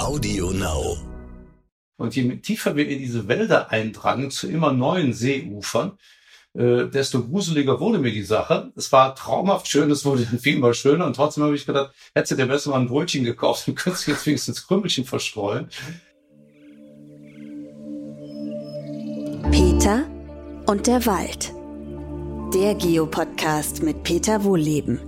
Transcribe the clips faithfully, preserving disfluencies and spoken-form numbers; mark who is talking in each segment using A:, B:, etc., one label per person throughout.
A: Audio Now.
B: Und je tiefer wir in diese Wälder eindrangen, zu immer neuen Seeufern, äh, desto gruseliger wurde mir die Sache. Es war traumhaft schön, es wurde viel mal schöner und trotzdem habe ich gedacht, hättest du dir besser mal ein Brötchen gekauft und könntest jetzt wenigstens Krümelchen verstreuen.
C: Peter und der Wald. Der Geo-Podcast mit Peter Wohlleben.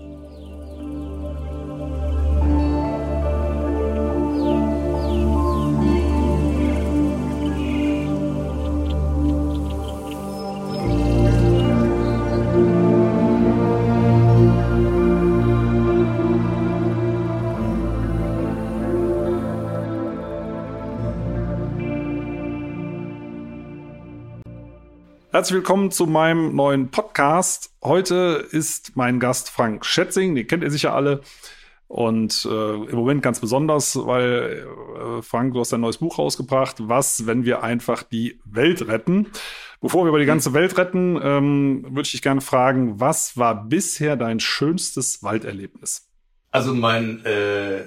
D: Herzlich willkommen zu meinem neuen Podcast. Heute ist mein Gast Frank Schätzing, den kennt ihr sicher alle. Und äh, im Moment ganz besonders, weil äh, Frank, du hast ein neues Buch rausgebracht, Was, wenn wir einfach die Welt retten. Bevor wir über die ganze Welt retten, ähm, würde ich dich gerne fragen, was war bisher dein schönstes Walderlebnis?
B: Also mein, äh,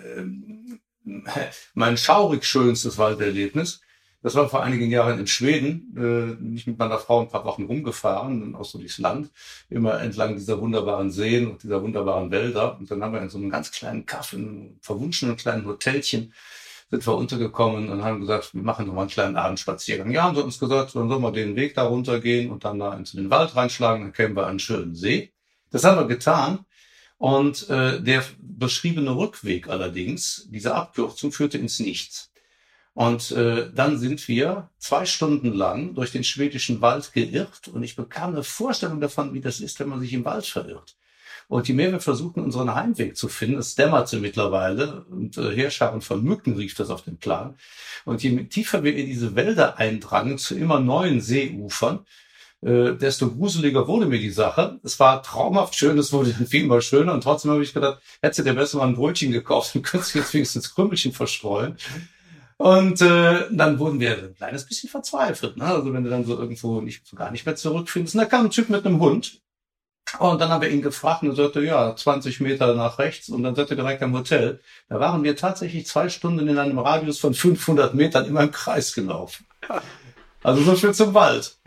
B: mein schaurig schönstes Walderlebnis, das war vor einigen Jahren in Schweden, äh, nicht mit meiner Frau ein paar Wochen rumgefahren, dann auch so durchs Land, immer entlang dieser wunderbaren Seen und dieser wunderbaren Wälder. Und dann haben wir in so einem ganz kleinen Kaff, in einem verwunschenen kleinen Hotelchen, sind wir untergekommen und haben gesagt, wir machen nochmal einen kleinen Abendspaziergang. Ja, haben sie uns gesagt, dann sollen wir den Weg da runtergehen und dann da into den Wald reinschlagen, dann kämen wir an einen schönen See. Das haben wir getan. Und äh, der beschriebene Rückweg allerdings, diese Abkürzung, führte ins Nichts. Und äh, dann sind wir zwei Stunden lang durch den schwedischen Wald geirrt und ich bekam eine Vorstellung davon, wie das ist, wenn man sich im Wald verirrt. Und je mehr wir versuchten, unseren Heimweg zu finden, es dämmerte mittlerweile und äh, Heerscharen von Mücken rief das auf den Plan. Und je tiefer wir in diese Wälder eindrangen, zu immer neuen Seeufern, äh, desto gruseliger wurde mir die Sache. Es war traumhaft schön, es wurde viel mal schöner und trotzdem habe ich gedacht, hättest du dir besser mal ein Brötchen gekauft und könntest jetzt wenigstens Krümelchen verstreuen. Und äh, dann wurden wir ein kleines bisschen verzweifelt, ne? Also wenn du dann so irgendwo nicht so gar nicht mehr zurückfindest. Und da kam ein Typ mit einem Hund. Und dann haben wir ihn gefragt und er sagte, ja, zwanzig Meter nach rechts und dann seid ihr direkt am Hotel. Da waren wir tatsächlich zwei Stunden in einem Radius von fünfhundert Metern immer im Kreis gelaufen. Also so viel zum Wald.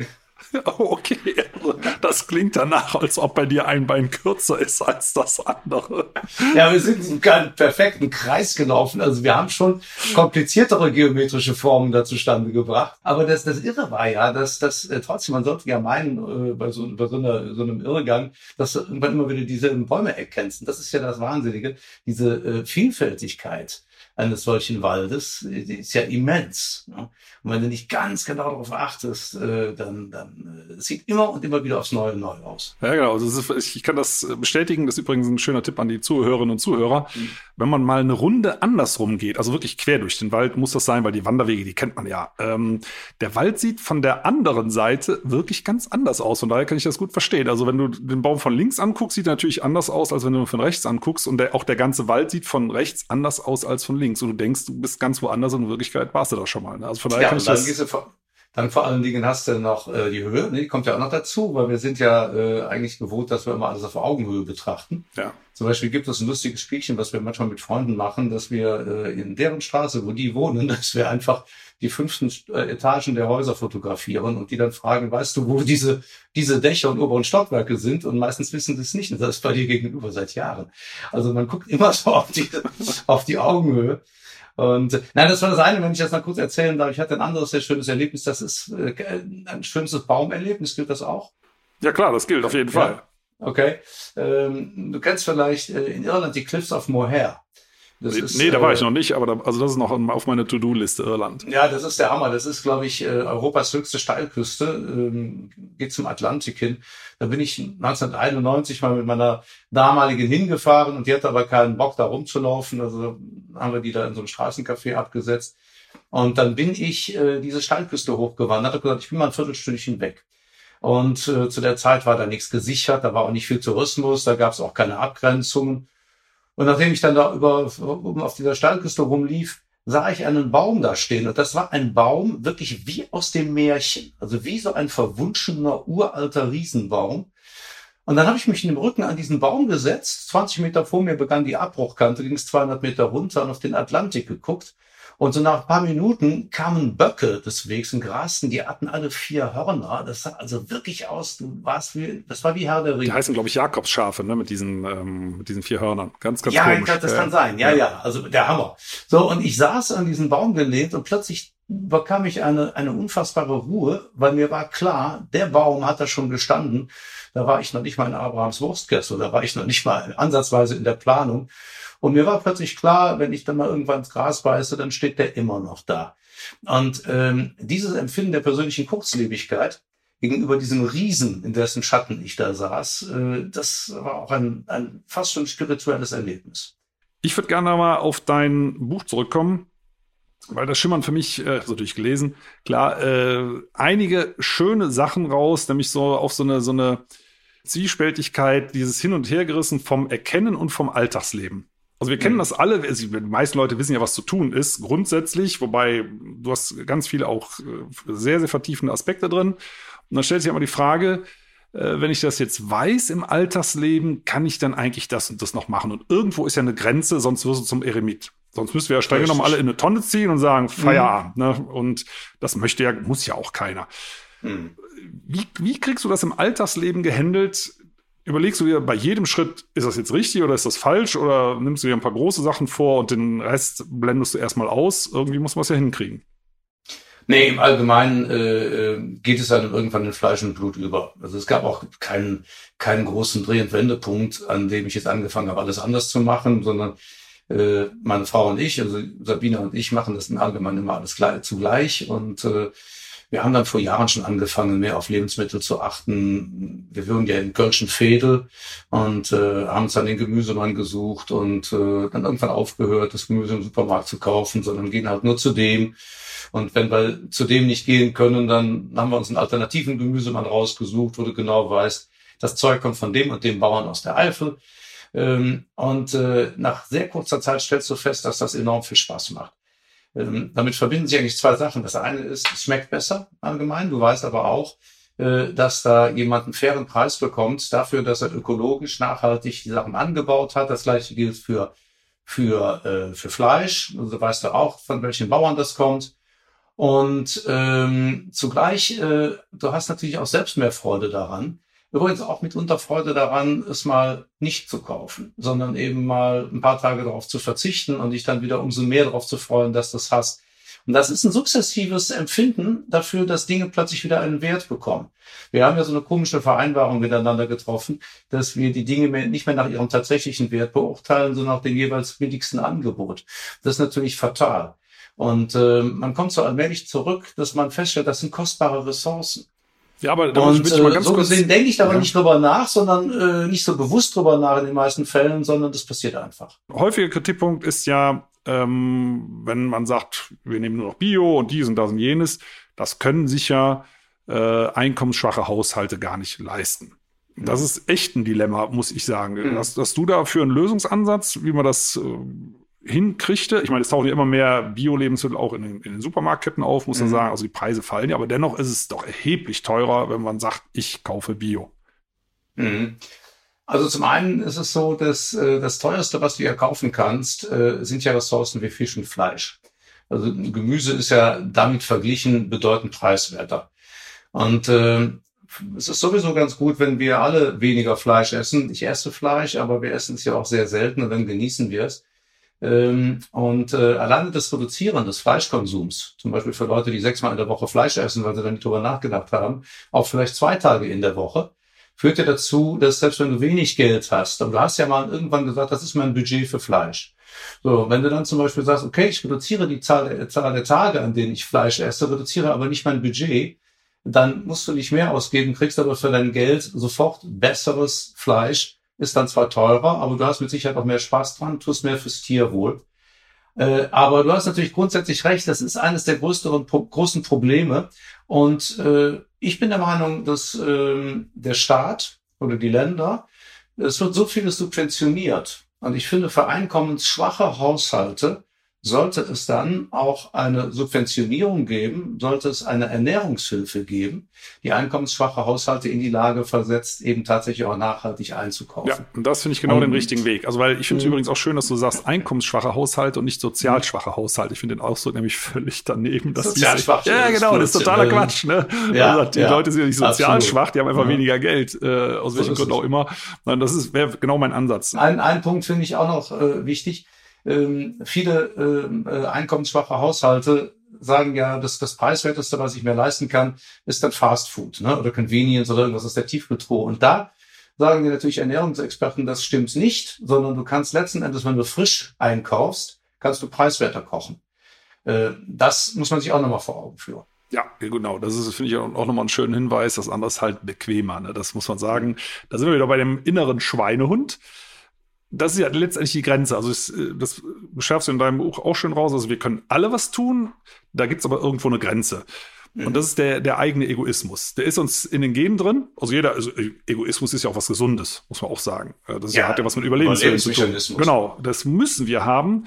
D: Okay, also das klingt danach, als ob bei dir ein Bein kürzer ist als das andere.
B: Ja, wir sind in keinen perfekten Kreis gelaufen. Also wir haben schon kompliziertere geometrische Formen da zustande gebracht. Aber das, das Irre war ja, dass das äh, trotzdem, man sollte ja meinen, äh, bei, so, bei so, einer, so einem Irrgang, dass du irgendwann immer wieder dieselben Bäume erkennst. Und das ist ja das Wahnsinnige, diese äh, Vielfältigkeit eines solchen Waldes, die ist ja immens. Ne? Und wenn du nicht ganz genau darauf achtest, äh, dann, dann äh, es sieht immer und immer wieder aufs Neue neu aus.
D: Ja, genau. Also das ist, ich kann das bestätigen. Das ist übrigens ein schöner Tipp an die Zuhörerinnen und Zuhörer. Mhm. Wenn man mal eine Runde andersrum geht, also wirklich quer durch den Wald, muss das sein, weil die Wanderwege, die kennt man ja. Ähm, der Wald sieht von der anderen Seite wirklich ganz anders aus. Von daher kann ich das gut verstehen. Also wenn du den Baum von links anguckst, sieht er natürlich anders aus, als wenn du ihn von rechts anguckst. Und der, auch der ganze Wald sieht von rechts anders aus als von links. Und du denkst, du bist ganz woanders und in Wirklichkeit warst du da schon mal. Ne? Also von daher
B: ja,
D: kann ich
B: dann
D: das...
B: Gehst du vor, dann vor allen Dingen hast du noch äh, die Höhe, ne? Die kommt ja auch noch dazu, weil wir sind ja äh, eigentlich gewohnt, dass wir immer alles auf Augenhöhe betrachten. Ja. Zum Beispiel gibt es ein lustiges Spielchen, was wir manchmal mit Freunden machen, dass wir äh, in deren Straße, wo die wohnen, dass wir einfach die fünften äh, Etagen der Häuser fotografieren und die dann fragen, weißt du, wo diese diese Dächer und oberen Stockwerke sind? Und meistens wissen sie es nicht. Und das ist bei dir gegenüber seit Jahren. Also man guckt immer so auf die auf die Augenhöhe. Und nein, das war das eine, wenn ich das mal kurz erzählen darf. Ich hatte ein anderes sehr schönes Erlebnis. Das ist äh, ein schönes Baumerlebnis. Gilt das auch?
D: Ja klar, das gilt auf jeden Fall.
B: Ja. Okay. Ähm, du kennst vielleicht äh, in Irland die Cliffs of Moher. Das
D: nee,
B: ist,
D: nee, da war
B: äh,
D: ich noch nicht, aber da, also das ist noch auf meiner To-Do-Liste Irland.
B: Ja, das ist der Hammer. Das ist, glaube ich, äh, Europas höchste Steilküste. Ähm, geht zum Atlantik hin. Da bin ich neunzehnhunderteinundneunzig mal mit meiner damaligen hingefahren und die hatte aber keinen Bock, da rumzulaufen. Also haben wir die da in so einem Straßencafé abgesetzt. Und dann bin ich äh, diese Steilküste hochgewandert. Habe gesagt, ich bin mal ein Viertelstündchen weg. Und äh, zu der Zeit war da nichts gesichert. Da war auch nicht viel Tourismus. Da gab es auch keine Abgrenzungen. Und nachdem ich dann da über oben auf dieser Steilküste rumlief, sah ich einen Baum da stehen. Und das war ein Baum wirklich wie aus dem Märchen. Also wie so ein verwunschener, uralter Riesenbaum. Und dann habe ich mich in dem Rücken an diesen Baum gesetzt. zwanzig Meter vor mir begann die Abbruchkante, ging es zweihundert Meter runter und auf den Atlantik geguckt. Und so nach ein paar Minuten kamen Böcke des Wegs und grasten. Die hatten alle vier Hörner. Das sah also wirklich aus. Du warst wie, das war wie Herr der Ringe.
D: Die heißen, glaube ich, Jakobsschafe, ne, mit diesen, ähm, mit diesen vier Hörnern. Ganz, ganz
B: ja,
D: komisch.
B: Ja, das kann sein. Ja, ja, ja. Also der Hammer. So, und ich saß an diesem Baum gelehnt und plötzlich bekam ich eine, eine unfassbare Ruhe, weil mir war klar, der Baum hat da schon gestanden. Da war ich noch nicht mal in Abrahams Wurstkessel. Da war ich noch nicht mal ansatzweise in der Planung. Und mir war plötzlich klar, wenn ich dann mal irgendwann ins Gras beiße, dann steht der immer noch da. Und ähm, dieses Empfinden der persönlichen Kurzlebigkeit gegenüber diesem Riesen, in dessen Schatten ich da saß, äh, das war auch ein, ein fast schon spirituelles Erlebnis.
D: Ich würde gerne mal auf dein Buch zurückkommen, weil da schimmern für mich, äh, so natürlich gelesen, klar, äh, einige schöne Sachen raus, nämlich so auf so eine, so eine Zwiespältigkeit, dieses Hin- und Hergerissen vom Erkennen und vom Alltagsleben. Also wir kennen das alle, also die meisten Leute wissen ja, was zu tun ist, grundsätzlich, wobei du hast ganz viele auch sehr, sehr vertiefende Aspekte drin. Und dann stellt sich immer die Frage, äh, wenn ich das jetzt weiß im Alltagsleben, kann ich dann eigentlich das und das noch machen? Und irgendwo ist ja eine Grenze, sonst wirst du zum Eremit. Sonst müssen wir ja streng genommen alle in eine Tonne ziehen und sagen, Feierabend. Mhm. Ne? Und das möchte ja, muss ja auch keiner. Mhm. Wie, wie kriegst du das im Alltagsleben gehandelt? Überlegst du dir bei jedem Schritt, ist das jetzt richtig oder ist das falsch? Oder nimmst du dir ein paar große Sachen vor und den Rest blendest du erstmal aus? Irgendwie muss man es ja hinkriegen.
B: Nee, im Allgemeinen äh, geht es dann irgendwann in Fleisch und Blut über. Also es gab auch keinen keinen großen Dreh- und Wendepunkt, an dem ich jetzt angefangen habe, alles anders zu machen, sondern äh, meine Frau und ich, also Sabine und ich, machen das im Allgemeinen immer alles gleich, zugleich. Und äh, wir haben dann vor Jahren schon angefangen, mehr auf Lebensmittel zu achten. Wir wohnen ja in Kölschen Veedel und äh, haben uns dann den Gemüsemann gesucht und äh, dann irgendwann aufgehört, das Gemüse im Supermarkt zu kaufen, sondern gehen halt nur zu dem. Und wenn wir zu dem nicht gehen können, dann haben wir uns einen alternativen Gemüsemann rausgesucht, wo du genau weißt, das Zeug kommt von dem und dem Bauern aus der Eifel. Ähm, und äh, nach sehr kurzer Zeit stellst du fest, dass das enorm viel Spaß macht. Ähm, damit verbinden sich eigentlich zwei Sachen. Das eine ist, es schmeckt besser allgemein. Du weißt aber auch, äh, dass da jemand einen fairen Preis bekommt dafür, dass er ökologisch nachhaltig die Sachen angebaut hat. Das gleiche gilt für für äh, für Fleisch. Also weißt du auch, von welchen Bauern das kommt. Und ähm, zugleich, äh, du hast natürlich auch selbst mehr Freude daran. Übrigens auch mitunter Freude daran, es mal nicht zu kaufen, sondern eben mal ein paar Tage darauf zu verzichten und dich dann wieder umso mehr darauf zu freuen, dass du es hast. Und das ist ein sukzessives Empfinden dafür, dass Dinge plötzlich wieder einen Wert bekommen. Wir haben ja so eine komische Vereinbarung miteinander getroffen, dass wir die Dinge nicht mehr nach ihrem tatsächlichen Wert beurteilen, sondern nach dem jeweils billigsten Angebot. Das ist natürlich fatal. Und äh, man kommt so allmählich zurück, dass man feststellt, das sind kostbare Ressourcen.
D: Ja, aber da
B: und
D: will ich mal ganz
B: so
D: kurz,
B: gesehen denke ich da aber
D: ja.
B: nicht drüber nach, sondern äh, nicht so bewusst drüber nach in den meisten Fällen, sondern das passiert einfach.
D: Häufiger Kritikpunkt ist ja, ähm, wenn man sagt, wir nehmen nur noch Bio und dies und das und jenes, das können sich ja äh, einkommensschwache Haushalte gar nicht leisten. Das ist echt ein Dilemma, muss ich sagen. Mhm. Hast, hast du dafür einen Lösungsansatz, wie man das äh, hinkriegte? Ich meine, es tauchen ja immer mehr Bio-Lebensmittel auch in den, in den Supermarktketten auf, muss man mhm. sagen. Also die Preise fallen ja, aber dennoch ist es doch erheblich teurer, wenn man sagt, ich kaufe Bio.
B: Mhm. Also zum einen ist es so, dass äh, das teuerste, was du ja kaufen kannst, äh, sind ja Ressourcen wie Fisch und Fleisch. Also Gemüse ist ja damit verglichen bedeutend preiswerter. Und äh, es ist sowieso ganz gut, wenn wir alle weniger Fleisch essen. Ich esse Fleisch, aber wir essen es ja auch sehr selten und dann genießen wir es. Ähm, und äh, alleine das Reduzieren des Fleischkonsums, zum Beispiel für Leute, die sechsmal in der Woche Fleisch essen, weil sie dann nicht drüber nachgedacht haben, auch vielleicht zwei Tage in der Woche, führt ja dazu, dass selbst wenn du wenig Geld hast, und du hast ja mal irgendwann gesagt, das ist mein Budget für Fleisch. So, wenn du dann zum Beispiel sagst, okay, ich reduziere die Zahl der, Zahl der Tage, an denen ich Fleisch esse, reduziere aber nicht mein Budget, dann musst du nicht mehr ausgeben, kriegst aber für dein Geld sofort besseres Fleisch. Ist dann zwar teurer, aber du hast mit Sicherheit auch mehr Spaß dran, tust mehr fürs Tierwohl. Äh, aber du hast natürlich grundsätzlich recht, das ist eines der größeren, pro, großen Probleme. Und äh, ich bin der Meinung, dass äh, der Staat oder die Länder, es wird so vieles subventioniert. Und ich finde, für einkommensschwache Haushalte sollte es dann auch eine Subventionierung geben, sollte es eine Ernährungshilfe geben, die einkommensschwache Haushalte in die Lage versetzt, eben tatsächlich auch nachhaltig einzukaufen.
D: Ja, und das finde ich genau und, den richtigen Weg. Also, weil ich finde es übrigens auch schön, dass du sagst, einkommensschwache Haushalte und nicht sozial schwache Haushalte. Ich finde den Ausdruck nämlich völlig daneben.
B: Sozial schwach.
D: Ja, genau, das ist totaler Quatsch. Ne?
B: Ja,
D: also, die
B: ja,
D: Leute sind ja nicht sozial
B: absolut.
D: schwach, die haben einfach ja. weniger Geld, äh, aus
B: so
D: welchem Grund auch immer. Und das wäre genau mein Ansatz.
B: Ein, ein Punkt finde ich auch noch äh, wichtig. Ähm, viele äh, einkommensschwache Haushalte sagen ja, dass das Preiswerteste, was ich mir leisten kann, ist dann Fast Food, ne? Oder Convenience oder irgendwas aus der Tiefkühltruhe. Und da sagen dir natürlich Ernährungsexperten, das stimmt nicht, sondern du kannst letzten Endes, wenn du frisch einkaufst, kannst du preiswerter kochen. Äh, das muss man sich auch nochmal vor Augen führen.
D: Ja, genau. Das ist, finde ich, auch nochmal einen schönen Hinweis. Das andere ist halt bequemer, ne? Das muss man sagen. Da sind wir wieder bei dem inneren Schweinehund. Das ist ja letztendlich die Grenze. Also das, das schärfst du in deinem Buch auch schön raus. Also wir können alle was tun, da gibt's aber irgendwo eine Grenze. Mhm. Und das ist der, der eigene Egoismus. Der ist uns in den Genen drin. Also jeder, also Egoismus ist ja auch was Gesundes, muss man auch sagen. Das ja, hat ja was mit Überlebenswillen zu tun. Genau, das müssen wir haben.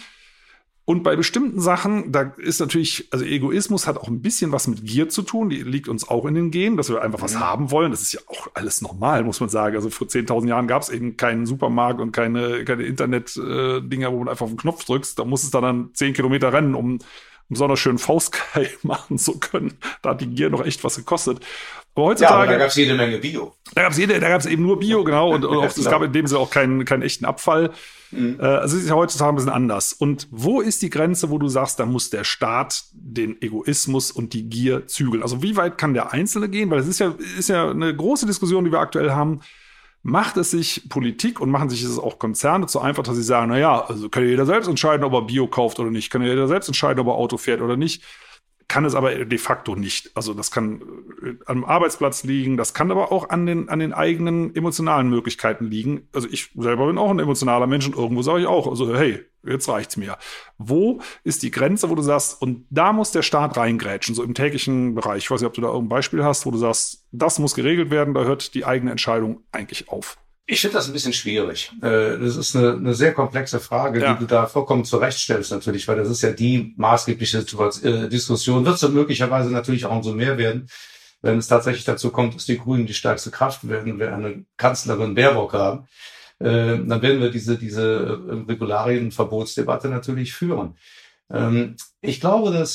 D: Und bei bestimmten Sachen, da ist natürlich, also Egoismus hat auch ein bisschen was mit Gier zu tun, die liegt uns auch in den Genen, dass wir einfach was mhm. haben wollen. Das ist ja auch alles normal, muss man sagen. Also vor zehntausend Jahren gab es eben keinen Supermarkt und keine, keine Internet-Dinger, äh, wo man einfach auf den Knopf drückst. Da muss es dann, dann zehn Kilometer rennen, um, um so einen schönen Faustkeil machen zu können. Da hat die Gier noch echt was gekostet. Aber heutzutage,
B: ja, aber da gab es jede Menge Bio.
D: Da gab es jede, da gab es eben nur Bio, genau. Und, und auch, es gab in dem Sinne auch keinen, keinen echten Abfall. Mhm. Äh, also es ist ja heutzutage ein bisschen anders. Und wo ist die Grenze, wo du sagst, da muss der Staat den Egoismus und die Gier zügeln? Also wie weit kann der Einzelne gehen? Weil es ist ja, ist ja eine große Diskussion, die wir aktuell haben. Macht es sich Politik und machen sich es auch Konzerne so einfach, dass sie sagen, na ja, also kann ja jeder selbst entscheiden, ob er Bio kauft oder nicht. Kann ja jeder selbst entscheiden, ob er Auto fährt oder nicht. Kann es aber de facto nicht. Also das kann am Arbeitsplatz liegen, das kann aber auch an den, an den eigenen emotionalen Möglichkeiten liegen. Also ich selber bin auch ein emotionaler Mensch und irgendwo sage ich auch, also hey, jetzt reicht's mir. Wo ist die Grenze, wo du sagst, und da muss der Staat reingrätschen, so im täglichen Bereich. Ich weiß nicht, ob du da irgendein Beispiel hast, wo du sagst, das muss geregelt werden, da hört die eigene Entscheidung eigentlich auf.
B: Ich finde das ein bisschen schwierig. Das ist eine, eine sehr komplexe Frage, ja. die du da vollkommen zurechtstellst natürlich, weil das ist ja die maßgebliche Diskussion. Wird es dann möglicherweise natürlich auch umso mehr werden, wenn es tatsächlich dazu kommt, dass die Grünen die stärkste Kraft werden, wir eine Kanzlerin Baerbock haben. Dann werden wir diese, diese Regularien- und Verbotsdebatte natürlich führen. Ich glaube, dass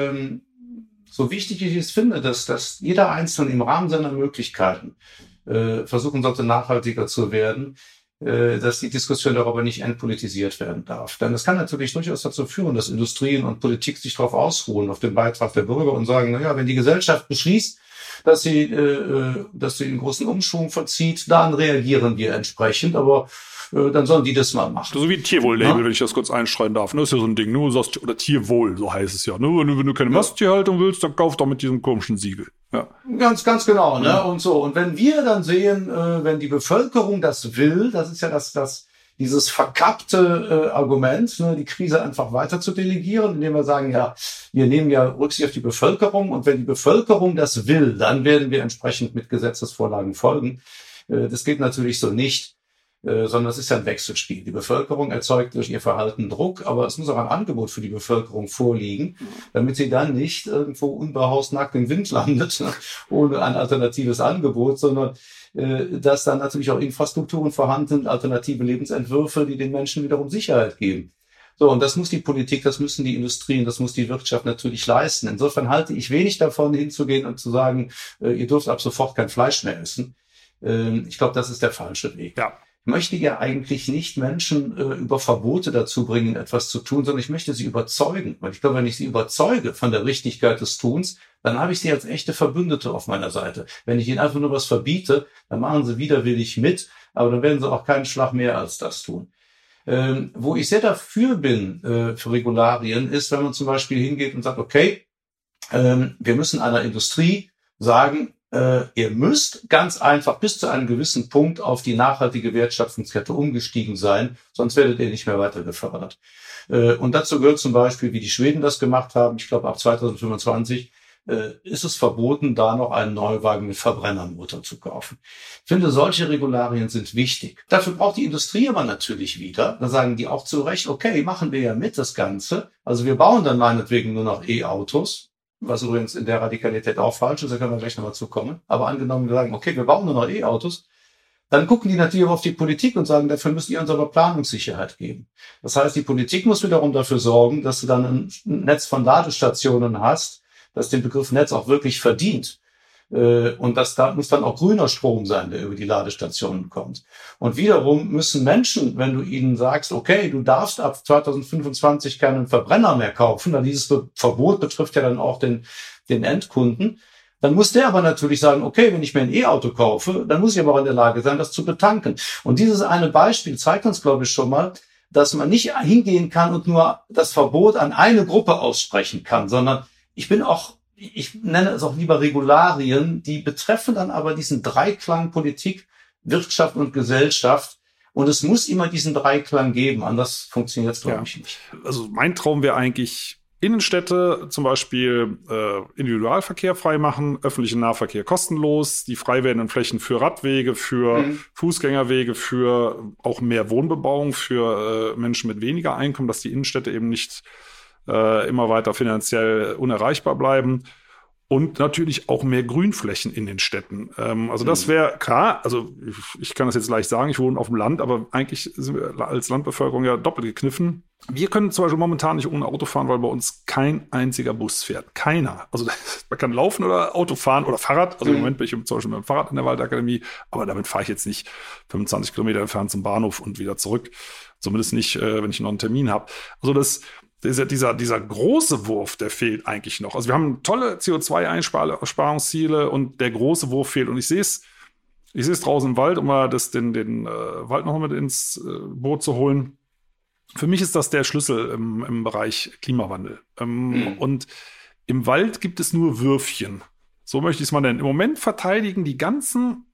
B: so wichtig ich es finde, dass, dass jeder Einzelne im Rahmen seiner Möglichkeiten Äh, versuchen sollte, nachhaltiger zu werden, äh, dass die Diskussion darüber nicht entpolitisiert werden darf. Denn es kann natürlich durchaus dazu führen, dass Industrien und Politik sich darauf ausruhen, auf den Beitrag der Bürger und sagen, naja, wenn die Gesellschaft beschließt, dass sie, äh, dass sie einen großen Umschwung vollzieht, dann reagieren wir entsprechend, aber äh, dann sollen die das mal machen.
D: So wie Tierwohl-Label, ja? Wenn ich das kurz einschreien darf. Ne? Das ist ja so ein Ding, ne? Du sagst, oder Tierwohl, so heißt es ja. Ne? Wenn du, wenn du keine ja. Masttierhaltung willst, dann kauf doch mit diesem komischen Siegel. Ja.
B: Ganz, ganz genau, ne? Ja. Und so. Und wenn wir dann sehen, äh, wenn die Bevölkerung das will, das ist ja das, das, dieses verkappte äh, Argument, ne, die Krise einfach weiter zu delegieren, indem wir sagen, ja, wir nehmen ja Rücksicht auf die Bevölkerung und wenn die Bevölkerung das will, dann werden wir entsprechend mit Gesetzesvorlagen folgen. Äh, das geht natürlich so nicht. Äh, sondern es ist ja ein Wechselspiel. Die Bevölkerung erzeugt durch ihr Verhalten Druck, aber es muss auch ein Angebot für die Bevölkerung vorliegen, damit sie dann nicht irgendwo unbehaust nackt im Wind landet, ne, ohne ein alternatives Angebot, sondern äh, dass dann natürlich auch Infrastrukturen vorhanden sind, alternative Lebensentwürfe, die den Menschen wiederum Sicherheit geben. So, und das muss die Politik, das müssen die Industrien, das muss die Wirtschaft natürlich leisten. Insofern halte ich wenig davon, hinzugehen und zu sagen, äh, ihr dürft ab sofort kein Fleisch mehr essen. Äh, ich glaube, das ist der falsche Weg.
D: Ja.
B: Ich möchte ja eigentlich nicht Menschen äh, über Verbote dazu bringen, etwas zu tun, sondern ich möchte sie überzeugen. Weil ich glaube, wenn ich sie überzeuge von der Richtigkeit des Tuns, dann habe ich sie als echte Verbündete auf meiner Seite. Wenn ich ihnen einfach nur was verbiete, dann machen sie widerwillig mit, aber dann werden sie auch keinen Schlag mehr als das tun. Ähm, wo ich sehr dafür bin äh, für Regularien, ist, wenn man zum Beispiel hingeht und sagt, okay, ähm, wir müssen einer Industrie sagen, Uh, ihr müsst ganz einfach bis zu einem gewissen Punkt auf die nachhaltige Wertschöpfungskette umgestiegen sein, sonst werdet ihr nicht mehr weiter gefördert. Uh, und dazu gehört zum Beispiel, wie die Schweden das gemacht haben, ich glaube ab zwanzig fünfundzwanzig äh, ist es verboten, da noch einen Neuwagen mit Verbrennermotor zu kaufen. Ich finde, solche Regularien sind wichtig. Dafür braucht die Industrie aber natürlich wieder. Da sagen die auch zu Recht, okay, machen wir ja mit das Ganze. Also wir bauen dann meinetwegen nur noch E-Autos, was übrigens in der Radikalität auch falsch ist, da können wir gleich nochmal zukommen. Aber angenommen, wir sagen, okay, wir bauen nur noch E-Autos, dann gucken die natürlich auch auf die Politik und sagen, dafür müssen die uns aber Planungssicherheit geben. Das heißt, die Politik muss wiederum dafür sorgen, dass du dann ein Netz von Ladestationen hast, das den Begriff Netz auch wirklich verdient. Und das da muss dann auch grüner Strom sein, der über die Ladestationen kommt. Und wiederum müssen Menschen, wenn du ihnen sagst, okay, du darfst ab zwanzig fünfundzwanzig keinen Verbrenner mehr kaufen, dann dieses Verbot betrifft ja dann auch den, den Endkunden, dann muss der aber natürlich sagen, okay, wenn ich mir ein E-Auto kaufe, dann muss ich aber auch in der Lage sein, das zu betanken. Und dieses eine Beispiel zeigt uns, glaube ich, schon mal, dass man nicht hingehen kann und nur das Verbot an eine Gruppe aussprechen kann, sondern ich bin auch, ich nenne es auch lieber Regularien, die betreffen dann aber diesen Dreiklang Politik, Wirtschaft und Gesellschaft. Und es muss immer diesen Dreiklang geben, anders funktioniert es, glaube ja. ich, nicht.
D: Also mein Traum wäre eigentlich, Innenstädte zum Beispiel äh, Individualverkehr freimachen, öffentlichen Nahverkehr kostenlos, die frei werdenden Flächen für Radwege, für mhm. Fußgängerwege, für auch mehr Wohnbebauung, für äh, Menschen mit weniger Einkommen, dass die Innenstädte eben nicht äh, immer weiter finanziell unerreichbar bleiben. Und natürlich auch mehr Grünflächen in den Städten. Ähm, also das wäre klar, also ich, ich kann das jetzt leicht sagen, ich wohne auf dem Land, aber eigentlich sind wir als Landbevölkerung ja doppelt gekniffen. Wir können zum Beispiel momentan nicht ohne Auto fahren, weil bei uns kein einziger Bus fährt. Keiner. Also man kann laufen oder Auto fahren oder Fahrrad. Also im Moment bin ich zum Beispiel mit dem Fahrrad in der Waldakademie, aber damit fahre ich jetzt nicht fünfundzwanzig Kilometer entfernt zum Bahnhof und wieder zurück. Zumindest nicht, äh, wenn ich noch einen Termin habe. Also das Dieser, dieser, dieser große Wurf, der fehlt eigentlich noch. Also wir haben tolle C O zwei Einsparungsziele und der große Wurf fehlt. Und ich sehe es, ich sehe es draußen im Wald, um mal das, den, den äh, Wald noch mit ins äh, Boot zu holen. Für mich ist das der Schlüssel im, im Bereich Klimawandel. Ähm, mhm. Und im Wald gibt es nur Würfchen. So möchte ich es mal nennen. Im Moment verteidigen die ganzen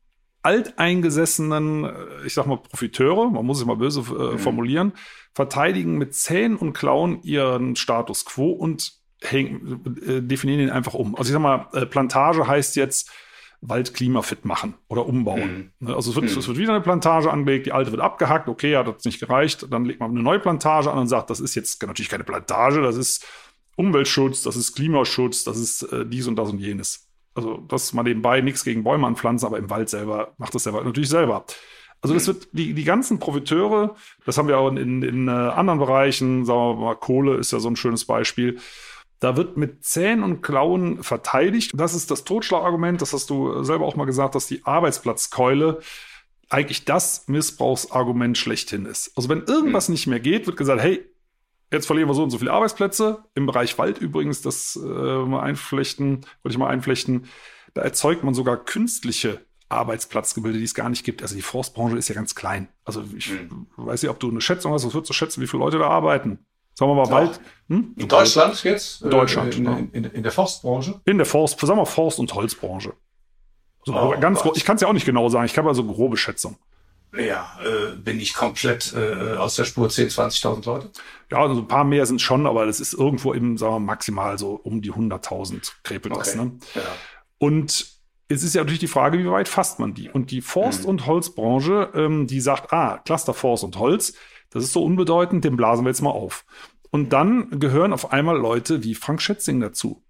D: alteingesessenen, ich sag mal Profiteure, man muss es mal böse äh, mhm. formulieren, verteidigen mit Zähnen und Klauen ihren Status quo und häng, äh, definieren ihn einfach um. Also ich sag mal, äh, Plantage heißt jetzt Wald klimafit machen oder umbauen. Mhm. Also es wird, mhm. es wird wieder eine Plantage angelegt, die alte wird abgehackt, okay, hat das nicht gereicht, dann legt man eine neue Plantage an und sagt, das ist jetzt natürlich keine Plantage, das ist Umweltschutz, das ist Klimaschutz, das ist äh, dies und das und jenes. Also das mal nebenbei, nichts gegen Bäume anpflanzen, aber im Wald selber macht das der Wald natürlich selber. Also das wird die, die ganzen Profiteure, das haben wir auch in, in, in anderen Bereichen, sagen wir mal, Kohle ist ja so ein schönes Beispiel, da wird mit Zähnen und Klauen verteidigt. Das ist das Totschlagargument, das hast du selber auch mal gesagt, dass die Arbeitsplatzkeule eigentlich das Missbrauchsargument schlechthin ist. Also wenn irgendwas nicht mehr geht, wird gesagt, hey, jetzt verlieren wir so und so viele Arbeitsplätze. Im Bereich Wald übrigens, das äh, mal einflechten, wollte ich mal einflechten, da erzeugt man sogar künstliche Arbeitsplatzgebilde, die es gar nicht gibt. Also die Forstbranche ist ja ganz klein. Also ich mhm. weiß nicht, ob du eine Schätzung hast, was würdest du schätzen, wie viele Leute da arbeiten? Sagen wir mal Wald. Hm?
B: In Deutschland jetzt?
D: In Deutschland.
B: In, in, in, in der Forstbranche?
D: In der Forst, sagen wir Forst- und Holzbranche. So, oh, ganz grob, ich kann es ja auch nicht genau sagen, ich habe also grobe Schätzung.
B: Ja, äh, bin ich komplett äh, aus der Spur, zehntausend, zwanzigtausend Leute?
D: Ja, also ein paar mehr sind schon, aber das ist irgendwo im, sagen wir, maximal so um die hunderttausend krepelt das.
B: Okay.
D: Ne?
B: Ja.
D: Und es ist ja natürlich die Frage, wie weit fasst man die? Und die Forst- mhm. und Holzbranche, ähm, die sagt, ah, Cluster Forst und Holz, das ist so unbedeutend, den blasen wir jetzt mal auf. Und dann gehören auf einmal Leute wie Frank Schätzing dazu.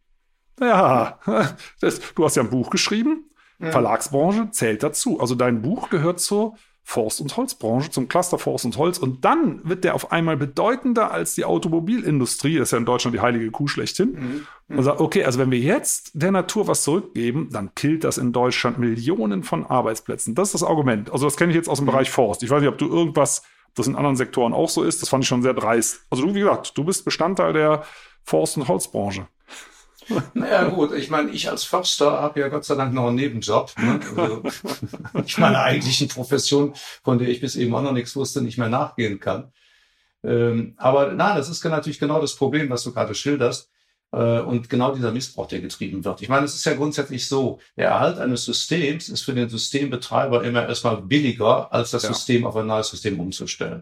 D: Ja, das, du hast ja ein Buch geschrieben, mhm. Verlagsbranche zählt dazu. Also dein Buch gehört zur Forst- und Holzbranche, zum Cluster Forst und Holz. Und dann wird der auf einmal bedeutender als die Automobilindustrie. Das ist ja in Deutschland die heilige Kuh schlechthin. Mhm. Und sagt, okay, also wenn wir jetzt der Natur was zurückgeben, dann killt das in Deutschland Millionen von Arbeitsplätzen. Das ist das Argument. Also das kenne ich jetzt aus dem mhm. Bereich Forst. Ich weiß nicht, ob du irgendwas, ob das in anderen Sektoren auch so ist. Das fand ich schon sehr dreist. Also du, wie gesagt, du bist Bestandteil der Forst- und Holzbranche.
B: Naja gut, ich meine, ich als Förster habe ja Gott sei Dank noch einen Nebenjob. Ne? Also, ich meiner eigentlichen Profession, von der ich bis eben auch noch nichts wusste, nicht mehr nachgehen kann. Ähm, aber nein, das ist natürlich genau das Problem, was du gerade schilderst. Äh, und genau dieser Missbrauch, der getrieben wird. Ich meine, es ist ja grundsätzlich so, der Erhalt eines Systems ist für den Systembetreiber immer erstmal billiger, als das ja. System auf ein neues System umzustellen.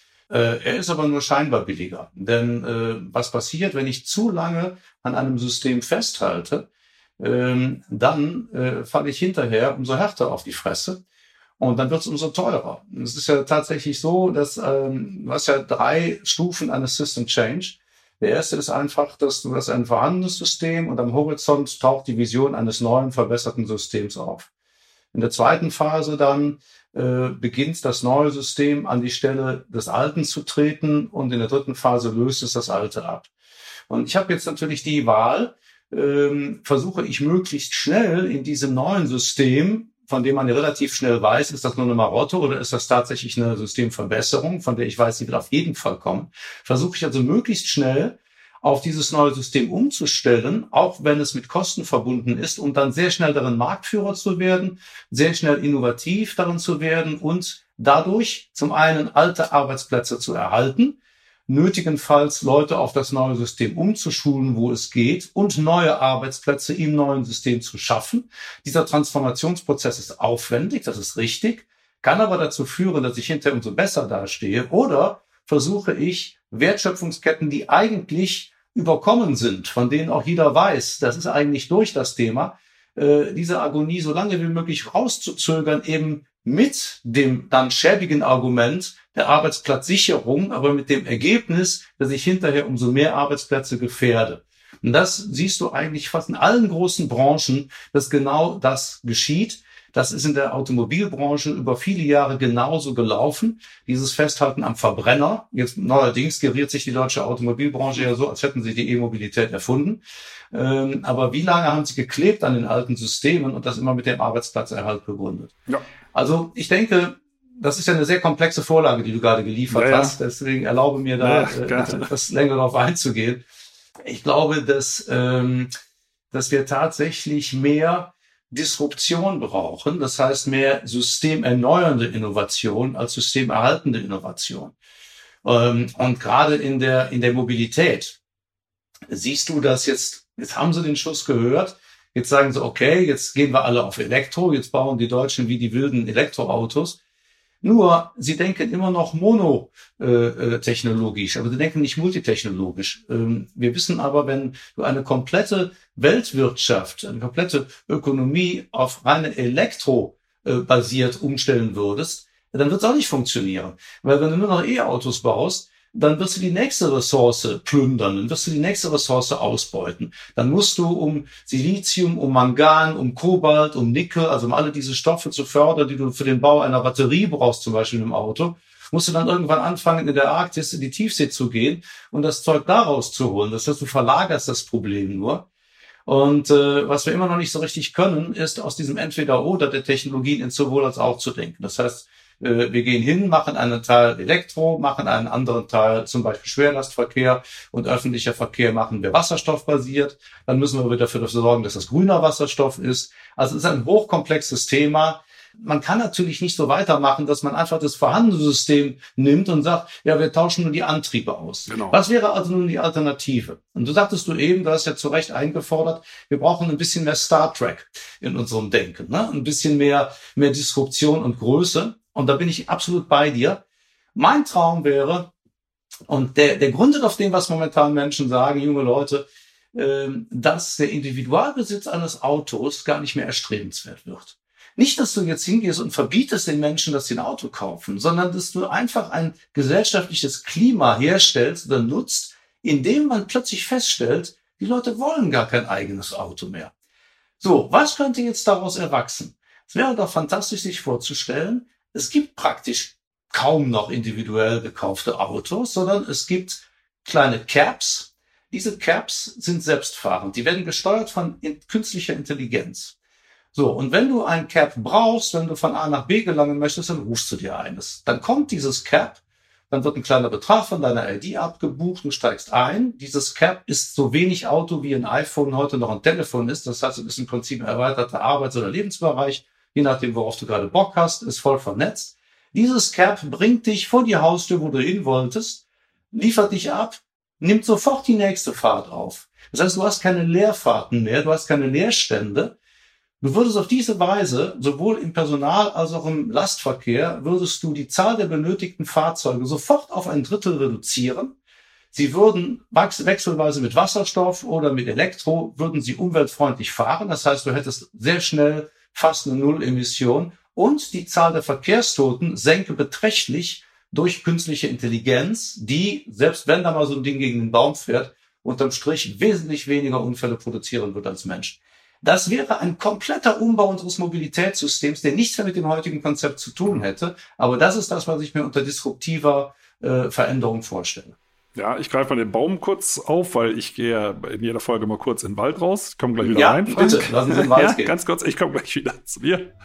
B: Er ist aber nur scheinbar billiger. Denn äh, was passiert, wenn ich zu lange an einem System festhalte, ähm, dann äh, falle ich hinterher umso härter auf die Fresse. Und dann wird es umso teurer. Es ist ja tatsächlich so, dass ähm, du hast ja drei Stufen eines System Change. Der erste ist einfach, dass du hast ein vorhandenes System und am Horizont taucht die Vision eines neuen, verbesserten Systems auf. In der zweiten Phase dann äh, beginnt das neue System an die Stelle des Alten zu treten und in der dritten Phase löst es das Alte ab. Und ich habe jetzt natürlich die Wahl, ähm, versuche ich möglichst schnell in diesem neuen System, von dem man ja relativ schnell weiß, ist das nur eine Marotte oder ist das tatsächlich eine Systemverbesserung, von der ich weiß, sie wird auf jeden Fall kommen, versuche ich also möglichst schnell auf dieses neue System umzustellen, auch wenn es mit Kosten verbunden ist, um dann sehr schnell darin Marktführer zu werden, sehr schnell innovativ darin zu werden und dadurch zum einen alte Arbeitsplätze zu erhalten, nötigenfalls Leute auf das neue System umzuschulen, wo es geht, und neue Arbeitsplätze im neuen System zu schaffen. Dieser Transformationsprozess ist aufwendig, das ist richtig, kann aber dazu führen, dass ich hinterher umso besser dastehe. Oder versuche ich, Wertschöpfungsketten, die eigentlich überkommen sind, von denen auch jeder weiß, das ist eigentlich durch das Thema, äh, diese Agonie so lange wie möglich rauszuzögern, eben mit dem dann schäbigen Argument der Arbeitsplatzsicherung, aber mit dem Ergebnis, dass ich hinterher umso mehr Arbeitsplätze gefährde. Und das siehst du eigentlich fast in allen großen Branchen, dass genau das geschieht. Das ist in der Automobilbranche über viele Jahre genauso gelaufen. Dieses Festhalten am Verbrenner. Jetzt neuerdings geriert sich die deutsche Automobilbranche ja so, als hätten sie die E-Mobilität erfunden. Ähm, aber wie lange haben sie geklebt an den alten Systemen und das immer mit dem Arbeitsplatzerhalt begründet? Ja. Also ich denke, das ist ja eine sehr komplexe Vorlage, die du gerade geliefert ja, ja. hast. Deswegen erlaube mir da ja, äh, etwas länger darauf einzugehen. Ich glaube, dass, ähm, dass wir tatsächlich mehr Disruption brauchen. Das heißt, mehr systemerneuernde Innovation als systemerhaltende Innovation. Ähm, und gerade in der, in der Mobilität siehst du das jetzt, jetzt haben sie den Schuss gehört. Jetzt sagen sie, okay, jetzt gehen wir alle auf Elektro. Jetzt bauen die Deutschen wie die wilden Elektroautos. Nur, sie denken immer noch monotechnologisch, aber sie denken nicht multitechnologisch. Wir wissen aber, wenn du eine komplette Weltwirtschaft, eine komplette Ökonomie auf reine Elektro basiert umstellen würdest, dann wird es auch nicht funktionieren. Weil wenn du nur noch E-Autos baust, dann wirst du die nächste Ressource plündern, dann wirst du die nächste Ressource ausbeuten. Dann musst du um Silizium, um Mangan, um Kobalt, um Nickel, also um alle diese Stoffe zu fördern, die du für den Bau einer Batterie brauchst, zum Beispiel im Auto, musst du dann irgendwann anfangen, in der Arktis in die Tiefsee zu gehen und das Zeug daraus zu holen. Das heißt, du verlagerst das Problem nur. Und äh, was wir immer noch nicht so richtig können, ist aus diesem Entweder-Oder der Technologien ins sowohl als auch zu denken. Das heißt, wir gehen hin, machen einen Teil Elektro, machen einen anderen Teil zum Beispiel Schwerlastverkehr und öffentlicher Verkehr machen wir wasserstoffbasiert. Dann müssen wir wieder dafür sorgen, dass das grüner Wasserstoff ist. Also es ist ein hochkomplexes Thema. Man kann natürlich nicht so weitermachen, dass man einfach das vorhandene System nimmt und sagt, ja, wir tauschen nur die Antriebe aus. Genau. Was wäre also nun die Alternative? Und du sagtest du eben, du hast ja zu Recht eingefordert, wir brauchen ein bisschen mehr Star Trek in unserem Denken, ne? Ein bisschen mehr, mehr Disruption und Größe. Und da bin ich absolut bei dir. Mein Traum wäre, und der, der gründet auf dem, was momentan Menschen sagen, junge Leute, äh, dass der Individualbesitz eines Autos gar nicht mehr erstrebenswert wird. Nicht, dass du jetzt hingehst und verbietest den Menschen, dass sie ein Auto kaufen, sondern dass du einfach ein gesellschaftliches Klima herstellst oder nutzt, in dem man plötzlich feststellt, die Leute wollen gar kein eigenes Auto mehr. So, was könnte jetzt daraus erwachsen? Es wäre doch fantastisch, sich vorzustellen, es gibt praktisch kaum noch individuell gekaufte Autos, sondern es gibt kleine Cabs. Diese Cabs sind selbstfahrend. Die werden gesteuert von künstlicher Intelligenz. So, und wenn du ein Cab brauchst, wenn du von A nach B gelangen möchtest, dann rufst du dir eines. Dann kommt dieses Cab, dann wird ein kleiner Betrag von deiner I D abgebucht, du steigst ein. Dieses Cab ist so wenig Auto, wie ein iPhone heute noch ein Telefon ist. Das heißt, es ist im Prinzip ein erweiterter Arbeits- oder Lebensbereich. Je nachdem, worauf du gerade Bock hast, ist voll vernetzt. Dieses Cab bringt dich vor die Haustür, wo du hin wolltest, liefert dich ab, nimmt sofort die nächste Fahrt auf. Das heißt, du hast keine Leerfahrten mehr, du hast keine Leerstände. Du würdest auf diese Weise, sowohl im Personal- als auch im Lastverkehr, würdest du die Zahl der benötigten Fahrzeuge sofort auf ein Drittel reduzieren. Sie würden wechselweise mit Wasserstoff oder mit Elektro, würden sie umweltfreundlich fahren. Das heißt, du hättest sehr schnell fast eine Null-Emission. Und die Zahl der Verkehrstoten senke beträchtlich durch künstliche Intelligenz, die, selbst wenn da mal so ein Ding gegen den Baum fährt, unterm Strich wesentlich weniger Unfälle produzieren wird als Mensch. Das wäre ein kompletter Umbau unseres Mobilitätssystems, der nichts mehr mit dem heutigen Konzept zu tun hätte. Aber das ist das, was ich mir unter disruptiver äh, Veränderung vorstelle.
D: Ja, ich greife mal den Baum kurz auf, weil ich gehe in jeder Folge mal kurz in den Wald raus. Ich komme gleich wieder
B: ja,
D: rein.
B: Frank. Bitte, lassen Sie in den Wald
D: ja,
B: gehen.
D: Ganz kurz, ich komme gleich wieder zu dir.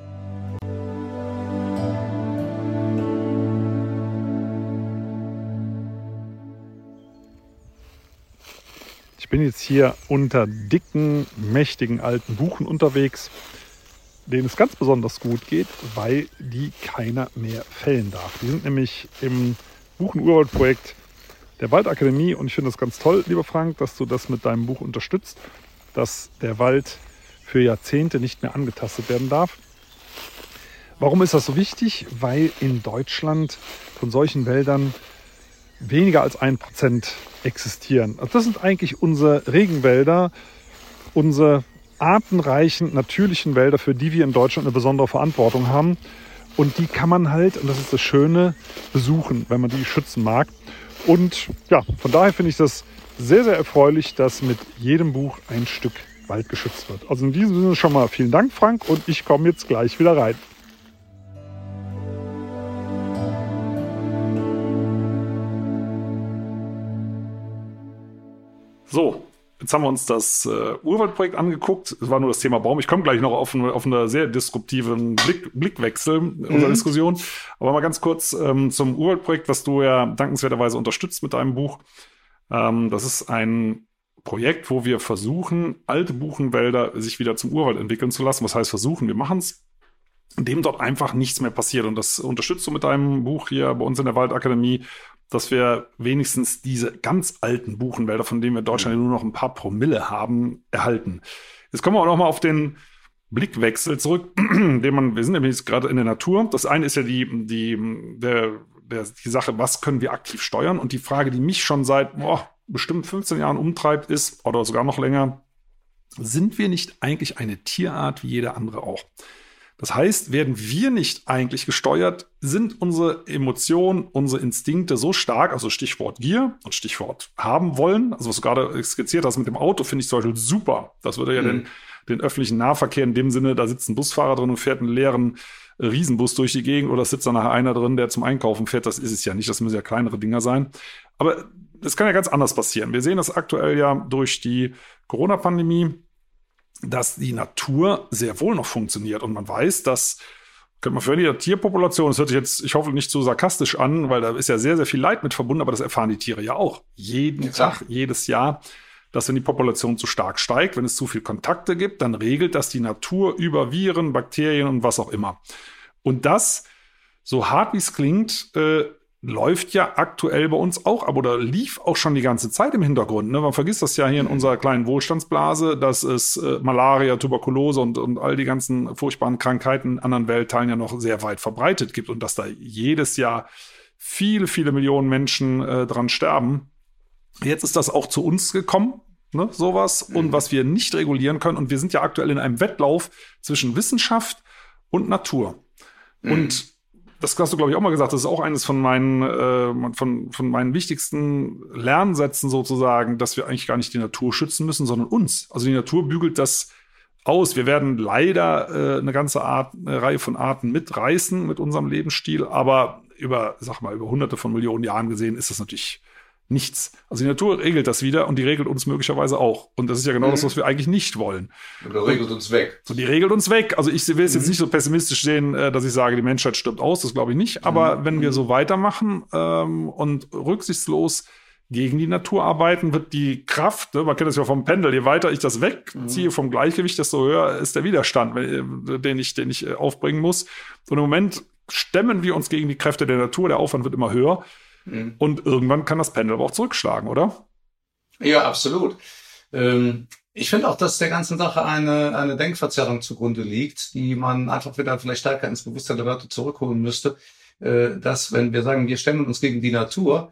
D: Ich bin jetzt hier unter dicken, mächtigen alten Buchen unterwegs, denen es ganz besonders gut geht, weil die keiner mehr fällen darf. Die sind nämlich im Buchen-Urwald-Projekt der Waldakademie und ich finde das ganz toll, lieber Frank, dass du das mit deinem Buch unterstützt, dass der Wald für Jahrzehnte nicht mehr angetastet werden darf. Warum ist das so wichtig? Weil in Deutschland von solchen Wäldern weniger als ein Prozent existieren. Also das sind eigentlich unsere Regenwälder, unsere artenreichen, natürlichen Wälder, für die wir in Deutschland eine besondere Verantwortung haben. Und die kann man halt, und das ist das Schöne, besuchen, wenn man die schützen mag. Und ja, von daher finde ich das sehr, sehr erfreulich, dass mit jedem Buch ein Stück Wald geschützt wird. Also in diesem Sinne schon mal vielen Dank, Frank, und ich komme jetzt gleich wieder rein. So, jetzt haben wir uns das äh, Urwaldprojekt angeguckt. Es war nur das Thema Baum. Ich komme gleich noch auf, eine, auf einen sehr disruptiven Blick, Blickwechsel unserer mhm. Diskussion. Aber mal ganz kurz ähm, zum Urwaldprojekt, was du ja dankenswerterweise unterstützt mit deinem Buch. Ähm, das ist ein Projekt, wo wir versuchen, alte Buchenwälder sich wieder zum Urwald entwickeln zu lassen. Was heißt versuchen? Wir machen es, indem dort einfach nichts mehr passiert. Und das unterstützt du mit deinem Buch hier bei uns in der Waldakademie, dass wir wenigstens diese ganz alten Buchenwälder, von denen wir in Deutschland nur noch ein paar Promille haben, erhalten. Jetzt kommen wir auch noch mal auf den Blickwechsel zurück, den man, wir sind nämlich jetzt gerade in der Natur. Das eine ist ja die, die, der, der, die Sache, was können wir aktiv steuern? Und die Frage, die mich schon seit boah, bestimmt fünfzehn Jahren umtreibt, ist, oder sogar noch länger, sind wir nicht eigentlich eine Tierart wie jeder andere auch? Das heißt, werden wir nicht eigentlich gesteuert, sind unsere Emotionen, unsere Instinkte so stark, also Stichwort Gier und Stichwort haben wollen, also was du gerade skizziert hast mit dem Auto, finde ich zum Beispiel super. Das würde ja mhm. den, den öffentlichen Nahverkehr in dem Sinne, da sitzt ein Busfahrer drin und fährt einen leeren Riesenbus durch die Gegend oder sitzt da nachher einer drin, der zum Einkaufen fährt. Das ist es ja nicht, das müssen ja kleinere Dinger sein. Aber das kann ja ganz anders passieren. Wir sehen das aktuell ja durch die Corona-Pandemie, dass die Natur sehr wohl noch funktioniert. Und man weiß, dass, könnte man für die Tierpopulation, das hört sich jetzt, ich hoffe, nicht zu sarkastisch an, weil da ist ja sehr, sehr viel Leid mit verbunden, aber das erfahren die Tiere ja auch. Jeden ja. Tag, jedes Jahr, dass wenn die Population zu stark steigt, wenn es zu viel Kontakte gibt, dann regelt das die Natur über Viren, Bakterien und was auch immer. Und das, so hart wie es klingt, äh, läuft ja aktuell bei uns auch, aber oder lief auch schon die ganze Zeit im Hintergrund. Ne? Man vergisst das ja hier in unserer kleinen Wohlstandsblase, dass es äh, Malaria, Tuberkulose und, und all die ganzen furchtbaren Krankheiten in anderen Weltteilen ja noch sehr weit verbreitet gibt und dass da jedes Jahr viele, viele Millionen Menschen äh, dran sterben. Jetzt ist das auch zu uns gekommen, ne? Sowas, mhm. und was wir nicht regulieren können. Und wir sind ja aktuell in einem Wettlauf zwischen Wissenschaft und Natur. Mhm. Und das hast du, glaube ich, auch mal gesagt, das ist auch eines von meinen, äh, von, von meinen wichtigsten Lernsätzen sozusagen, dass wir eigentlich gar nicht die Natur schützen müssen, sondern uns. Also die Natur bügelt das aus. Wir werden leider äh, eine ganze Art, eine Reihe von Arten mitreißen mit unserem Lebensstil, aber über, sag mal, über hunderte von Millionen Jahren gesehen ist das natürlich nichts. Also die Natur regelt das wieder und die regelt uns möglicherweise auch. Und das ist ja genau mhm. das, was wir eigentlich nicht wollen.
B: Oder regelt uns weg.
D: So, die regelt uns weg. Also ich will es mhm. jetzt nicht so pessimistisch sehen, dass ich sage, die Menschheit stirbt aus. Das glaube ich nicht. Aber mhm. wenn wir so weitermachen ähm, und rücksichtslos gegen die Natur arbeiten, wird die Kraft, ne, man kennt das ja vom Pendel, je weiter ich das wegziehe mhm. vom Gleichgewicht, desto höher ist der Widerstand, den ich, den ich aufbringen muss. Und im Moment stemmen wir uns gegen die Kräfte der Natur. Der Aufwand wird immer höher. Und irgendwann kann das Pendel aber auch zurückschlagen, oder?
B: Ja, absolut. Ähm, ich finde auch, dass der ganzen Sache eine, eine Denkverzerrung zugrunde liegt, die man einfach wieder vielleicht stärker ins Bewusstsein der Leute zurückholen müsste, äh, dass, wenn wir sagen, wir stemmen uns gegen die Natur,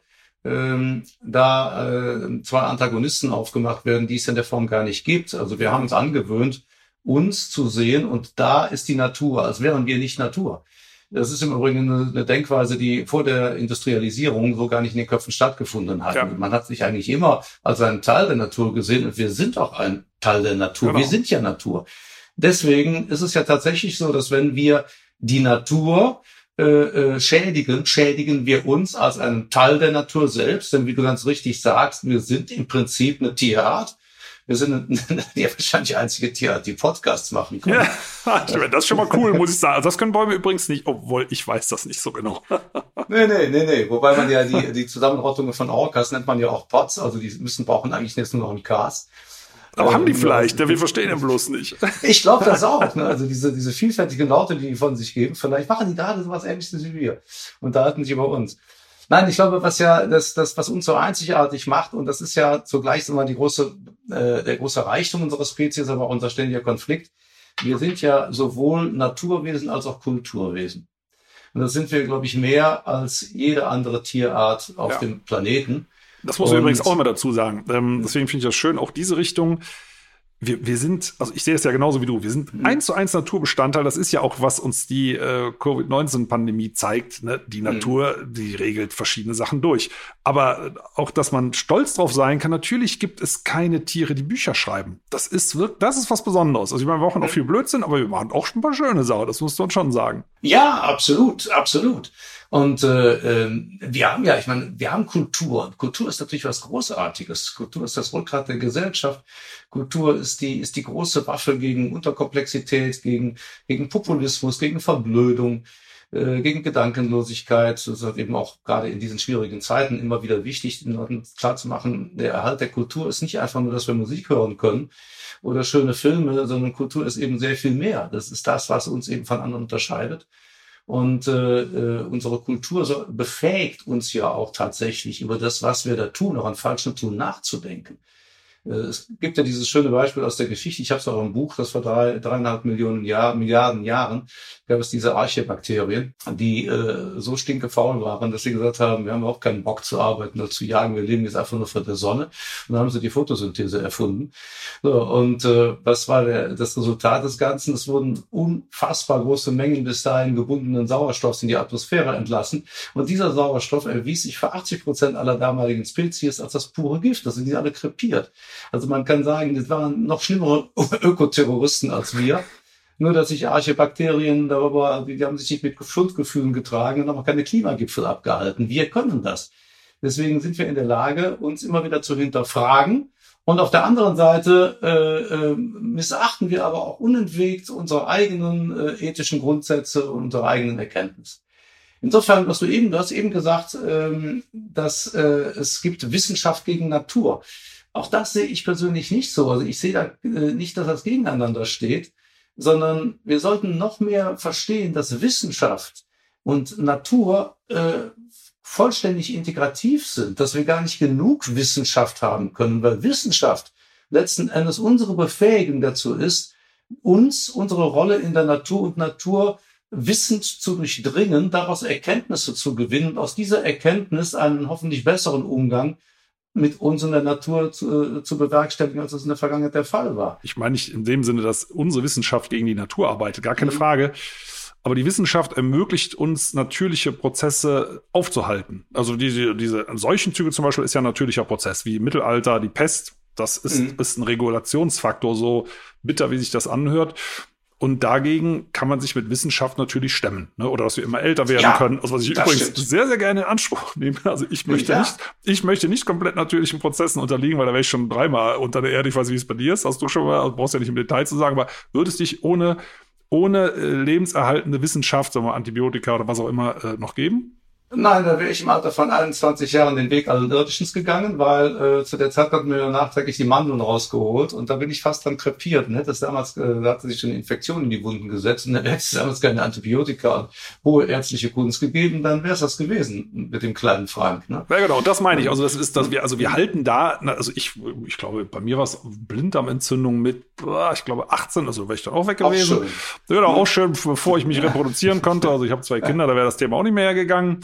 B: ähm, da äh, zwei Antagonisten aufgemacht werden, die es in der Form gar nicht gibt. Also wir haben uns angewöhnt, uns zu sehen, und da ist die Natur, als wären wir nicht Natur. Das ist im Übrigen eine, eine Denkweise, die vor der Industrialisierung so gar nicht in den Köpfen stattgefunden hat. Ja. Man hat sich eigentlich immer als einen Teil der Natur gesehen, und wir sind auch ein Teil der Natur. Genau. Wir sind ja Natur. Deswegen ist es ja tatsächlich so, dass wenn wir die Natur äh, schädigen, schädigen wir uns als einen Teil der Natur selbst. Denn wie du ganz richtig sagst, wir sind im Prinzip eine Tierart. Wir sind die wahrscheinlich einzige Tierart, die Podcasts machen können.
D: Ja, das ist schon mal cool, muss ich sagen. Also das können Bäume übrigens nicht, obwohl ich weiß das nicht so genau.
B: Nee, nee, nee, nee. Wobei man ja die, die Zusammenrottungen von Orcas nennt man ja auch Pods. Also die müssen brauchen eigentlich jetzt nur noch einen Cast.
D: Aber ähm, haben die vielleicht? Ja, wir verstehen den bloß nicht.
B: Ich glaube das auch. Ne? Also diese, diese vielfältigen Laute, die die von sich geben, vielleicht machen die gerade sowas Ähnliches wie wir. Und da hatten sie über uns. Nein, ich glaube, was ja das, das, was uns so einzigartig macht, und das ist ja zugleich immer die große, äh, der große Reichtum unserer Spezies, aber auch unser ständiger Konflikt. Wir sind ja sowohl Naturwesen als auch Kulturwesen. Und das sind wir, glaube ich, mehr als jede andere Tierart auf ja. dem Planeten.
D: Das muss man übrigens auch immer dazu sagen. Ähm, deswegen finde ich das schön, auch diese Richtung. Wir, wir sind, also ich sehe es ja genauso wie du, wir sind mhm. eins zu eins Naturbestandteil. Das ist ja auch, was uns die äh, Covid neunzehn Pandemie zeigt. Ne? Die Natur, mhm. die regelt verschiedene Sachen durch. Aber auch, dass man stolz drauf sein kann, natürlich gibt es keine Tiere, die Bücher schreiben. Das ist wirklich, das ist was Besonderes. Also ich meine, wir machen auch viel Blödsinn, aber wir machen auch schon ein paar schöne Sachen. Das muss man schon sagen.
B: Ja, absolut, absolut. Und äh, wir haben ja, ich meine, wir haben Kultur. Kultur ist natürlich was Großartiges. Kultur ist das Rückgrat der Gesellschaft. Kultur ist die ist die große Waffe gegen Unterkomplexität, gegen gegen Populismus, gegen Verblödung, äh, gegen Gedankenlosigkeit. Das ist eben auch gerade in diesen schwierigen Zeiten immer wieder wichtig, den Leuten klarzumachen, der Erhalt der Kultur ist nicht einfach nur, dass wir Musik hören können oder schöne Filme, sondern Kultur ist eben sehr viel mehr. Das ist das, was uns eben von anderen unterscheidet. Und äh, äh, unsere Kultur so befähigt uns ja auch tatsächlich, über das, was wir da tun, auch an falschen Tun nachzudenken. Äh, es gibt ja dieses schöne Beispiel aus der Geschichte, ich habe es auch im Buch, das vor drei, dreieinhalb Millionen Jahr, Milliarden Jahren gab es diese Archäbakterien, die äh, so stinkefaul waren, dass sie gesagt haben, wir haben überhaupt keinen Bock zu arbeiten oder zu jagen, wir leben jetzt einfach nur vor der Sonne. Und dann haben sie die Photosynthese erfunden. So, und äh, was war der, das Resultat des Ganzen? Es wurden unfassbar große Mengen bis dahin gebundenen Sauerstoffs in die Atmosphäre entlassen. Und dieser Sauerstoff erwies sich für achtzig Prozent aller damaligen Spezies als das pure Gift. Das sind die alle krepiert. Also man kann sagen, das waren noch schlimmere Ökoterroristen als wir. Nur, dass sich Archäbakterien darüber, die haben sich nicht mit Schuldgefühlen getragen und haben auch keine Klimagipfel abgehalten. Wir können das. Deswegen sind wir in der Lage, uns immer wieder zu hinterfragen. Und auf der anderen Seite äh, äh, missachten wir aber auch unentwegt unsere eigenen äh, ethischen Grundsätze und unsere eigenen Erkenntnisse. Insofern, was du eben, du hast eben gesagt, ähm, dass äh, es gibt Wissenschaft gegen Natur. Auch das sehe ich persönlich nicht so. Also ich sehe da äh, nicht, dass das gegeneinander steht, sondern wir sollten noch mehr verstehen, dass Wissenschaft und Natur äh, vollständig integrativ sind, dass wir gar nicht genug Wissenschaft haben können, weil Wissenschaft letzten Endes unsere Befähigung dazu ist, uns unsere Rolle in der Natur und Natur wissend zu durchdringen, daraus Erkenntnisse zu gewinnen, aus dieser Erkenntnis einen hoffentlich besseren Umgang mit uns in der Natur zu, zu bewerkstelligen, als das in der Vergangenheit der Fall war.
D: Ich meine nicht in dem Sinne, dass unsere Wissenschaft gegen die Natur arbeitet, gar keine mhm. Frage. Aber die Wissenschaft ermöglicht uns, natürliche Prozesse aufzuhalten. Also diese, diese Seuchenzüge zum Beispiel ist ja ein natürlicher Prozess, wie im Mittelalter die Pest. Das ist, mhm. ist ein Regulationsfaktor, so bitter, wie sich das anhört. Und dagegen kann man sich mit Wissenschaft natürlich stemmen, ne? Oder dass wir immer älter werden ja, können. Also was ich übrigens stimmt. sehr, sehr gerne in Anspruch nehme. Also ich möchte ja. nicht, ich möchte nicht komplett natürlichen Prozessen unterliegen, weil da wäre ich schon dreimal unter der Erde. Ich weiß nicht, wie es bei dir ist. Hast du schon mal, also brauchst ja nicht im Detail zu sagen, aber würdest dich ohne, ohne äh, lebenserhaltende Wissenschaft, sagen wir Antibiotika oder was auch immer, äh, noch geben?
B: Nein, da wäre ich im Alter von einundzwanzig Jahren den Weg allen Irdischen gegangen, weil äh, zu der Zeit hatten wir nachträglich die Mandeln rausgeholt und da bin ich fast dann krepiert. Ne? Das damals, äh, da hatte sich schon eine Infektion in die Wunden gesetzt und dann hätte es damals keine Antibiotika und hohe ärztliche Kunst gegeben, dann wäre es das gewesen mit dem kleinen Frank. Ne?
D: Ja genau, das meine ich. Also das ist, dass wir, also wir halten da, also ich, ich glaube, bei mir war es Blinddarmentzündung mit, boah, ich glaube achtzehn, also wäre ich dann auch weg gewesen. Auch schön. Ja, auch schön, bevor ich mich reproduzieren konnte. Also ich habe zwei Kinder, da wäre das Thema auch nicht mehr gegangen.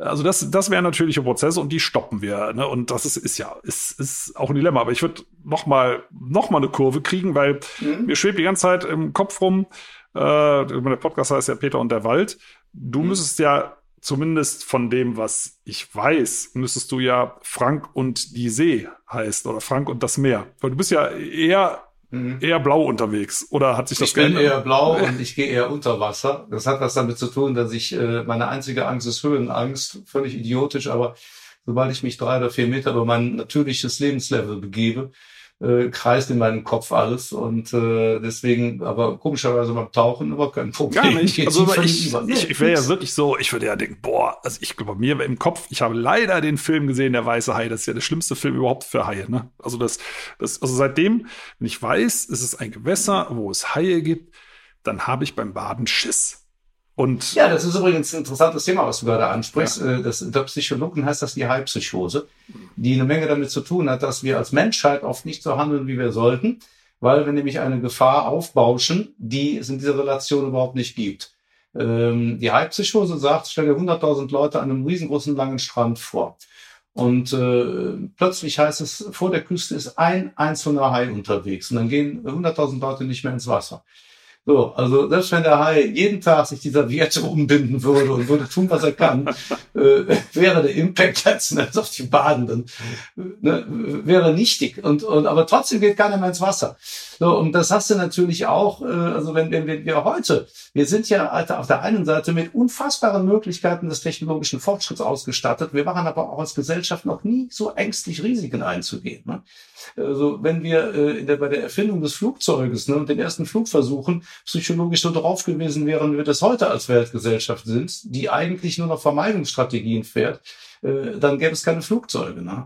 D: Also das, das wären natürliche Prozesse und die stoppen wir. Ne? Und das ist, ist ja, ist, ist auch ein Dilemma. Aber ich würde noch mal, noch mal eine Kurve kriegen, weil mhm. mir schwebt die ganze Zeit im Kopf rum, äh, der Podcast heißt ja Peter und der Wald. Du mhm. müsstest ja zumindest von dem, was ich weiß, müsstest du ja Frank und die See heißt oder Frank und das Meer. Weil du bist ja eher mhm. eher blau unterwegs. Oder hat sich das
B: Ich bin
D: geändert?
B: eher blau und ich gehe eher unter Wasser. Das hat was damit zu tun, dass ich, äh, meine einzige Angst ist Höhenangst. Völlig idiotisch, aber sobald ich mich drei oder vier Meter über mein natürliches Lebenslevel begebe, äh, kreist in meinem Kopf alles. Und äh, deswegen, aber komischerweise beim Tauchen überhaupt kein Problem.
D: Gar nicht.
B: Ich,
D: also ich, ich, ich wäre ja wirklich so, ich würde ja denken, boah, also ich glaube, bei mir im Kopf, ich habe leider den Film gesehen, Der weiße Hai. Das ist ja der schlimmste Film überhaupt für Haie. Ne? Also das, das, also seitdem, wenn ich weiß, es ist ein Gewässer, wo es Haie gibt, dann habe ich beim Baden Schiss. Und
B: ja, das ist übrigens ein interessantes Thema, was du gerade ansprichst. Ja. Das, unter Psychologen heißt das die Haipsychose, die eine Menge damit zu tun hat, dass wir als Menschheit oft nicht so handeln, wie wir sollten, weil wir nämlich eine Gefahr aufbauschen, die es in dieser Relation überhaupt nicht gibt. Ähm, die Haipsychose sagt, stell dir hunderttausend Leute an einem riesengroßen langen Strand vor. Und äh, plötzlich heißt es, vor der Küste ist ein einzelner Hai unterwegs. Und dann gehen hunderttausend Leute nicht mehr ins Wasser. So, also selbst wenn der Hai jeden Tag sich dieser Werte umbinden würde und würde tun, was er kann, äh, wäre der Impact letzten Endes auf die Badenden, ne, wäre nichtig. Und, und aber trotzdem geht keiner mehr ins Wasser. So, und das hast du natürlich auch, äh, also wenn, wenn wir heute, wir sind ja auf der einen Seite mit unfassbaren Möglichkeiten des technologischen Fortschritts ausgestattet, wir waren aber auch als Gesellschaft noch nie so ängstlich, Risiken einzugehen. Ne? Also wenn wir äh, in der, bei der Erfindung des Flugzeuges, ne, und den ersten Flugversuchen psychologisch so drauf gewesen wären, wie wir das heute als Weltgesellschaft sind, die eigentlich nur noch Vermeidungsstrategien fährt, äh, dann gäbe es keine Flugzeuge. Ne?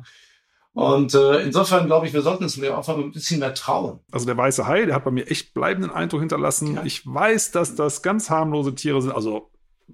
B: Und äh, insofern glaube ich, wir sollten uns einfach ein bisschen mehr trauen.
D: Also der weiße Hai, der hat bei mir echt bleibenden Eindruck hinterlassen. Ja. Ich weiß, dass das ganz harmlose Tiere sind, also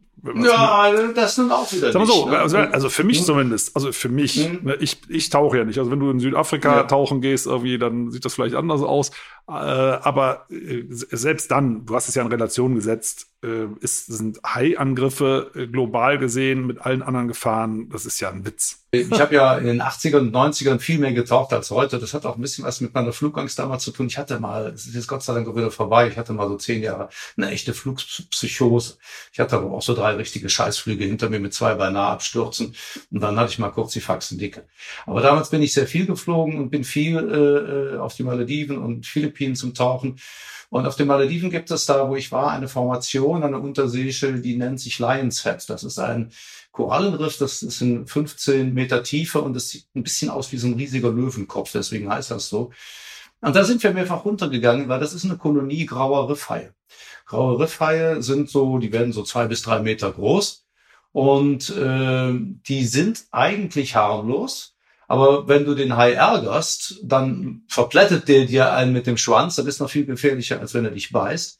B: ja, das sind auch wieder
D: Sag mal so,
B: nicht, ne?
D: also, also für mich
B: mhm.
D: zumindest, also für mich,
B: mhm.
D: ne, ich, ich tauche ja nicht. Also wenn du in Südafrika ja. tauchen gehst, irgendwie, dann sieht das vielleicht anders aus. Äh, aber äh, selbst dann, du hast es ja in Relation gesetzt, äh, ist, sind Hai-Angriffe äh, global gesehen mit allen anderen Gefahren, das ist ja ein Witz.
B: Ich habe ja in den achtzigern und neunzigern viel mehr getaucht als heute. Das hat auch ein bisschen was mit meiner Flugangst damals zu tun. Ich hatte mal, es ist jetzt Gott sei Dank auch wieder vorbei, ich hatte mal so zehn Jahre eine echte Flugpsychose. Ich hatte aber auch so drei richtige Scheißflüge hinter mir mit zwei beinahe Abstürzen. Und dann hatte ich mal kurz die Faxen dicke. Aber damals bin ich sehr viel geflogen und bin viel äh, auf die Malediven und Philippinen zum Tauchen. Und auf den Malediven gibt es da, wo ich war, eine Formation, eine unterseeische, die nennt sich Lion's Head. Das ist ein Korallenriff, das ist in fünfzehn Meter Tiefe und das sieht ein bisschen aus wie so ein riesiger Löwenkopf, deswegen heißt das so. Und da sind wir mehrfach runtergegangen, weil das ist eine Kolonie grauer Riffhaie. Graue Riffhaie sind so, die werden so zwei bis drei Meter groß und äh, die sind eigentlich harmlos. Aber wenn du den Hai ärgerst, dann verplättet der dir einen mit dem Schwanz. Das ist noch viel gefährlicher, als wenn er dich beißt.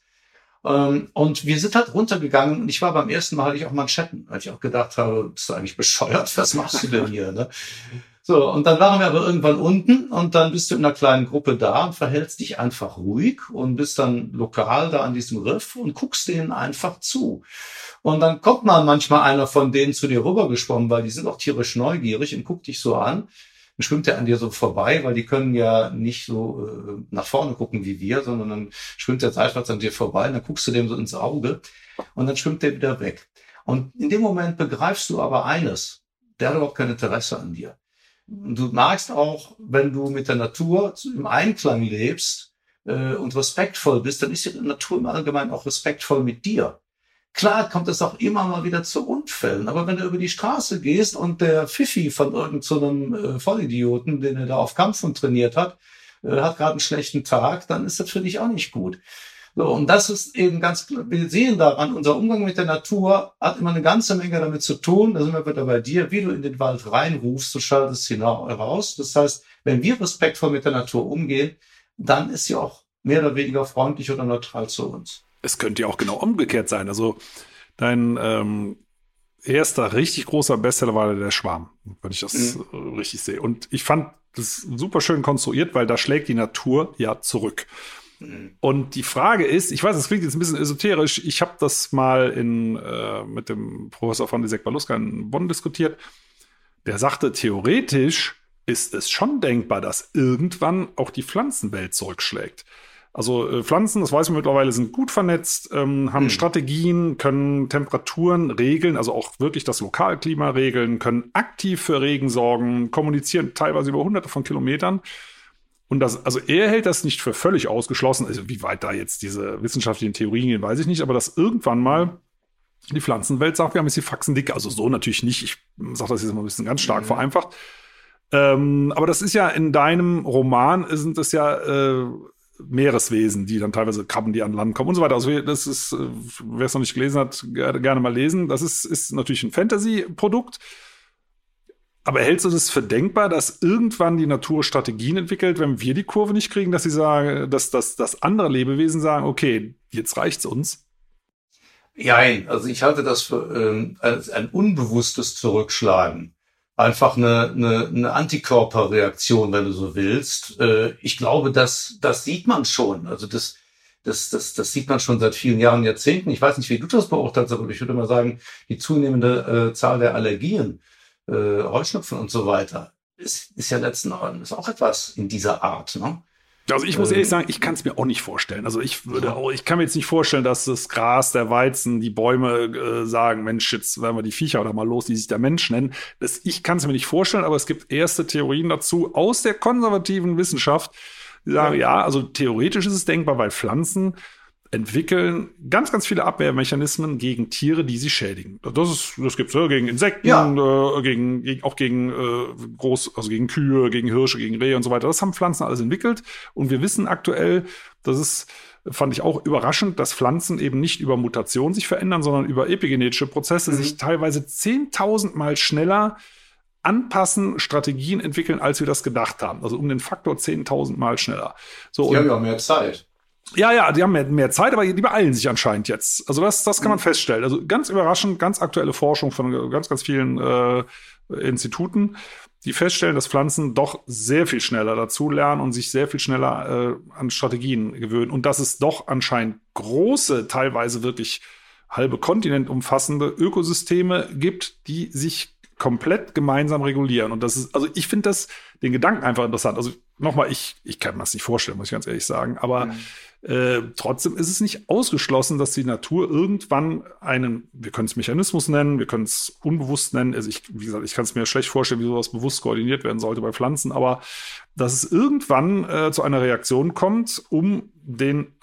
B: Und wir sind halt runtergegangen. Und ich war beim ersten Mal, hatte ich auch Manschetten, weil ich auch gedacht habe, bist du eigentlich bescheuert? Was machst du denn hier? Ne? So, und dann waren wir aber irgendwann unten und dann bist du in einer kleinen Gruppe da und verhältst dich einfach ruhig und bist dann lokal da an diesem Riff und guckst denen einfach zu. Und dann kommt mal manchmal einer von denen zu dir rübergeschwommen, weil die sind auch tierisch neugierig und guckt dich so an. Dann schwimmt er an dir so vorbei, weil die können ja nicht so äh, nach vorne gucken wie wir, sondern dann schwimmt der seitwärts an dir vorbei und dann guckst du dem so ins Auge und dann schwimmt der wieder weg. Und in dem Moment begreifst du aber eines, der hat überhaupt kein Interesse an dir. Und du merkst auch, wenn du mit der Natur im Einklang lebst äh, und respektvoll bist, dann ist die Natur im Allgemeinen auch respektvoll mit dir. Klar kommt es auch immer mal wieder zu Unfällen, aber wenn du über die Straße gehst und der Pfiffi von irgendeinem so äh, Vollidioten, den er da auf Kampfhund trainiert hat, äh, hat gerade einen schlechten Tag, dann ist das für dich auch nicht gut. So, und das ist eben ganz klar, wir sehen daran, unser Umgang mit der Natur hat immer eine ganze Menge damit zu tun, da sind wir wieder bei dir, wie du in den Wald reinrufst, du schaltest sie heraus. Das heißt, wenn wir respektvoll mit der Natur umgehen, dann ist sie auch mehr oder weniger freundlich oder neutral zu uns.
D: Es könnte ja auch genau umgekehrt sein. Also dein ähm, erster richtig großer Bestseller war der Schwarm, wenn ich das mhm. richtig sehe. Und ich fand das super schön konstruiert, weil da schlägt die Natur ja zurück. Mhm. Und die Frage ist, ich weiß, das klingt jetzt ein bisschen esoterisch, ich habe das mal in, äh, mit dem Professor von Lisek-Baluska in Bonn diskutiert. Der sagte, theoretisch ist es schon denkbar, dass irgendwann auch die Pflanzenwelt zurückschlägt. Also äh, Pflanzen, das weiß man mittlerweile, sind gut vernetzt, ähm, haben mhm. Strategien, können Temperaturen regeln, also auch wirklich das Lokalklima regeln, können aktiv für Regen sorgen, kommunizieren teilweise über hunderte von Kilometern. Und das, also er hält das nicht für völlig ausgeschlossen, also wie weit da jetzt diese wissenschaftlichen Theorien gehen, weiß ich nicht, aber dass irgendwann mal die Pflanzenwelt sagt, wir haben jetzt die Faxen dick, also so natürlich nicht, ich sage das jetzt mal ein bisschen ganz stark mhm. vereinfacht. Ähm, aber das ist ja in deinem Roman, sind das ja äh, Meereswesen, die dann teilweise Krabben, die an Land kommen und so weiter. Also das ist, wer es noch nicht gelesen hat, gerne mal lesen. Das ist, ist natürlich ein Fantasy-Produkt. Aber hältst du das für denkbar, dass irgendwann die Natur Strategien entwickelt, wenn wir die Kurve nicht kriegen, dass sie sagen, dass, dass, dass andere Lebewesen sagen, okay, jetzt reicht's uns?
B: Nein, also ich halte das für ähm, als ein unbewusstes Zurückschlagen. Einfach eine, eine, eine Antikörperreaktion, wenn du so willst. Äh, ich glaube, das, das sieht man schon. Also das, das, das, das sieht man schon seit vielen Jahren, Jahrzehnten. Ich weiß nicht, wie du das beurteilst, aber ich würde mal sagen, die zunehmende äh, Zahl der Allergien, äh, Heuschnupfen und so weiter, ist, ist ja letzten Endes auch etwas in dieser Art, ne?
D: Also ich muss ehrlich sagen, ich kann es mir auch nicht vorstellen. Also ich würde auch, ich kann mir jetzt nicht vorstellen, dass das Gras, der Weizen, die Bäume äh, sagen, Mensch, jetzt werden wir die Viecher oder mal los, die sich der Mensch nennen. Das, ich kann es mir nicht vorstellen, aber es gibt erste Theorien dazu aus der konservativen Wissenschaft, die sagen, ja, ja also theoretisch ist es denkbar, weil Pflanzen entwickeln ganz, ganz viele Abwehrmechanismen gegen Tiere, die sie schädigen. Das ist, das gibt's ja gegen Insekten, ja. äh, gegen, gegen, auch gegen äh, groß, also gegen Kühe, gegen Hirsche, gegen Rehe und so weiter. Das haben Pflanzen alles entwickelt. Und wir wissen aktuell, das ist, fand ich auch überraschend, dass Pflanzen eben nicht über Mutation sich verändern, sondern über epigenetische Prozesse mhm. sich teilweise zehntausend Mal schneller anpassen, Strategien entwickeln, als wir das gedacht haben. Also um den Faktor zehntausend Mal schneller. So,
B: die haben ja auch mehr Zeit.
D: Ja, ja, die haben mehr, mehr Zeit, aber die beeilen sich anscheinend jetzt. Also das, das kann man mhm. feststellen. Also ganz überraschend, ganz aktuelle Forschung von ganz, ganz vielen äh, Instituten, die feststellen, dass Pflanzen doch sehr viel schneller dazu lernen und sich sehr viel schneller äh, an Strategien gewöhnen. Und dass es doch anscheinend große, teilweise wirklich halbe Kontinent umfassende Ökosysteme gibt, die sich komplett gemeinsam regulieren. Und das ist, also ich finde das, den Gedanken einfach interessant. Also nochmal, ich, ich kann mir das nicht vorstellen, muss ich ganz ehrlich sagen. Aber mhm. äh, trotzdem ist es nicht ausgeschlossen, dass die Natur irgendwann einen, wir können es Mechanismus nennen, wir können es unbewusst nennen. Also ich, wie gesagt, ich kann es mir schlecht vorstellen, wie sowas bewusst koordiniert werden sollte bei Pflanzen, aber dass es irgendwann äh, zu einer Reaktion kommt, um den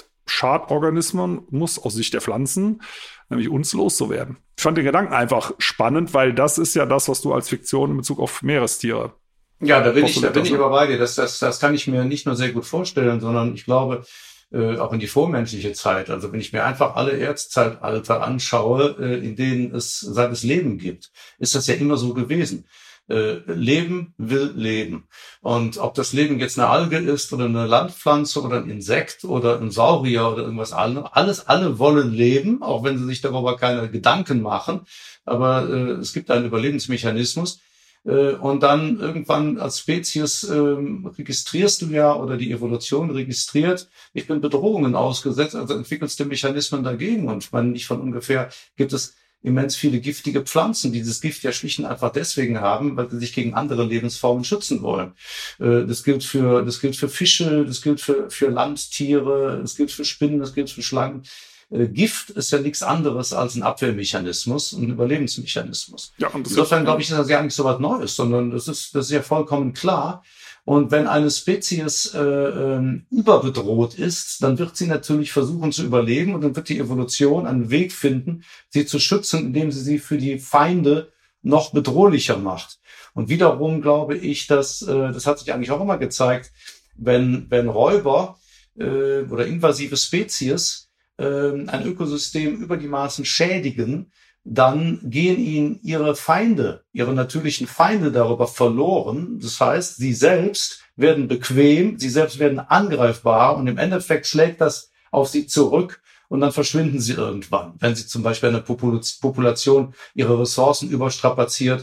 D: Hauptschadorganismus aus Sicht der Pflanzen, nämlich uns loszuwerden. Ich fand den Gedanken einfach spannend, weil das ist ja das, was du als Fiktion in Bezug auf Meerestiere.
B: Ja, da bin ich, da bin ich aber bei dir. Das, das, das kann ich mir nicht nur sehr gut vorstellen, sondern ich glaube, äh, auch in die vormenschliche Zeit. Also wenn ich mir einfach alle Erdzeitalter anschaue, äh, in denen es seit es Leben gibt, ist das ja immer so gewesen. Äh, Leben will Leben. Und ob das Leben jetzt eine Alge ist oder eine Landpflanze oder ein Insekt oder ein Saurier oder irgendwas anderes, alles, alle wollen leben, auch wenn sie sich darüber keine Gedanken machen. Aber äh, es gibt einen Überlebensmechanismus. Äh, und dann irgendwann als Spezies äh, registrierst du ja, oder die Evolution registriert, ich bin Bedrohungen ausgesetzt, also entwickelst du Mechanismen dagegen. Und man nicht von ungefähr gibt es immens viele giftige Pflanzen, die dieses Gift ja schlicht und einfach deswegen haben, weil sie sich gegen andere Lebensformen schützen wollen. Das gilt für, das gilt für Fische, das gilt für, für Landtiere, das gilt für Spinnen, das gilt für Schlangen. Gift ist ja nichts anderes als ein Abwehrmechanismus, ein Überlebensmechanismus. Ja, und insofern glaube ich, ist das ja nicht so was Neues, sondern das ist, das ist ja vollkommen klar. Und wenn eine Spezies äh, äh, überbedroht ist, dann wird sie natürlich versuchen zu überleben und dann wird die Evolution einen Weg finden, sie zu schützen, indem sie sie für die Feinde noch bedrohlicher macht. Und wiederum glaube ich, dass äh, das hat sich eigentlich auch immer gezeigt, wenn wenn Räuber äh, oder invasive Spezies äh, ein Ökosystem über die Maßen schädigen, dann gehen ihnen ihre Feinde, ihre natürlichen Feinde darüber verloren. Das heißt, sie selbst werden bequem, sie selbst werden angreifbar und im Endeffekt schlägt das auf sie zurück und dann verschwinden sie irgendwann. Wenn sie zum Beispiel eine Population ihre Ressourcen überstrapaziert,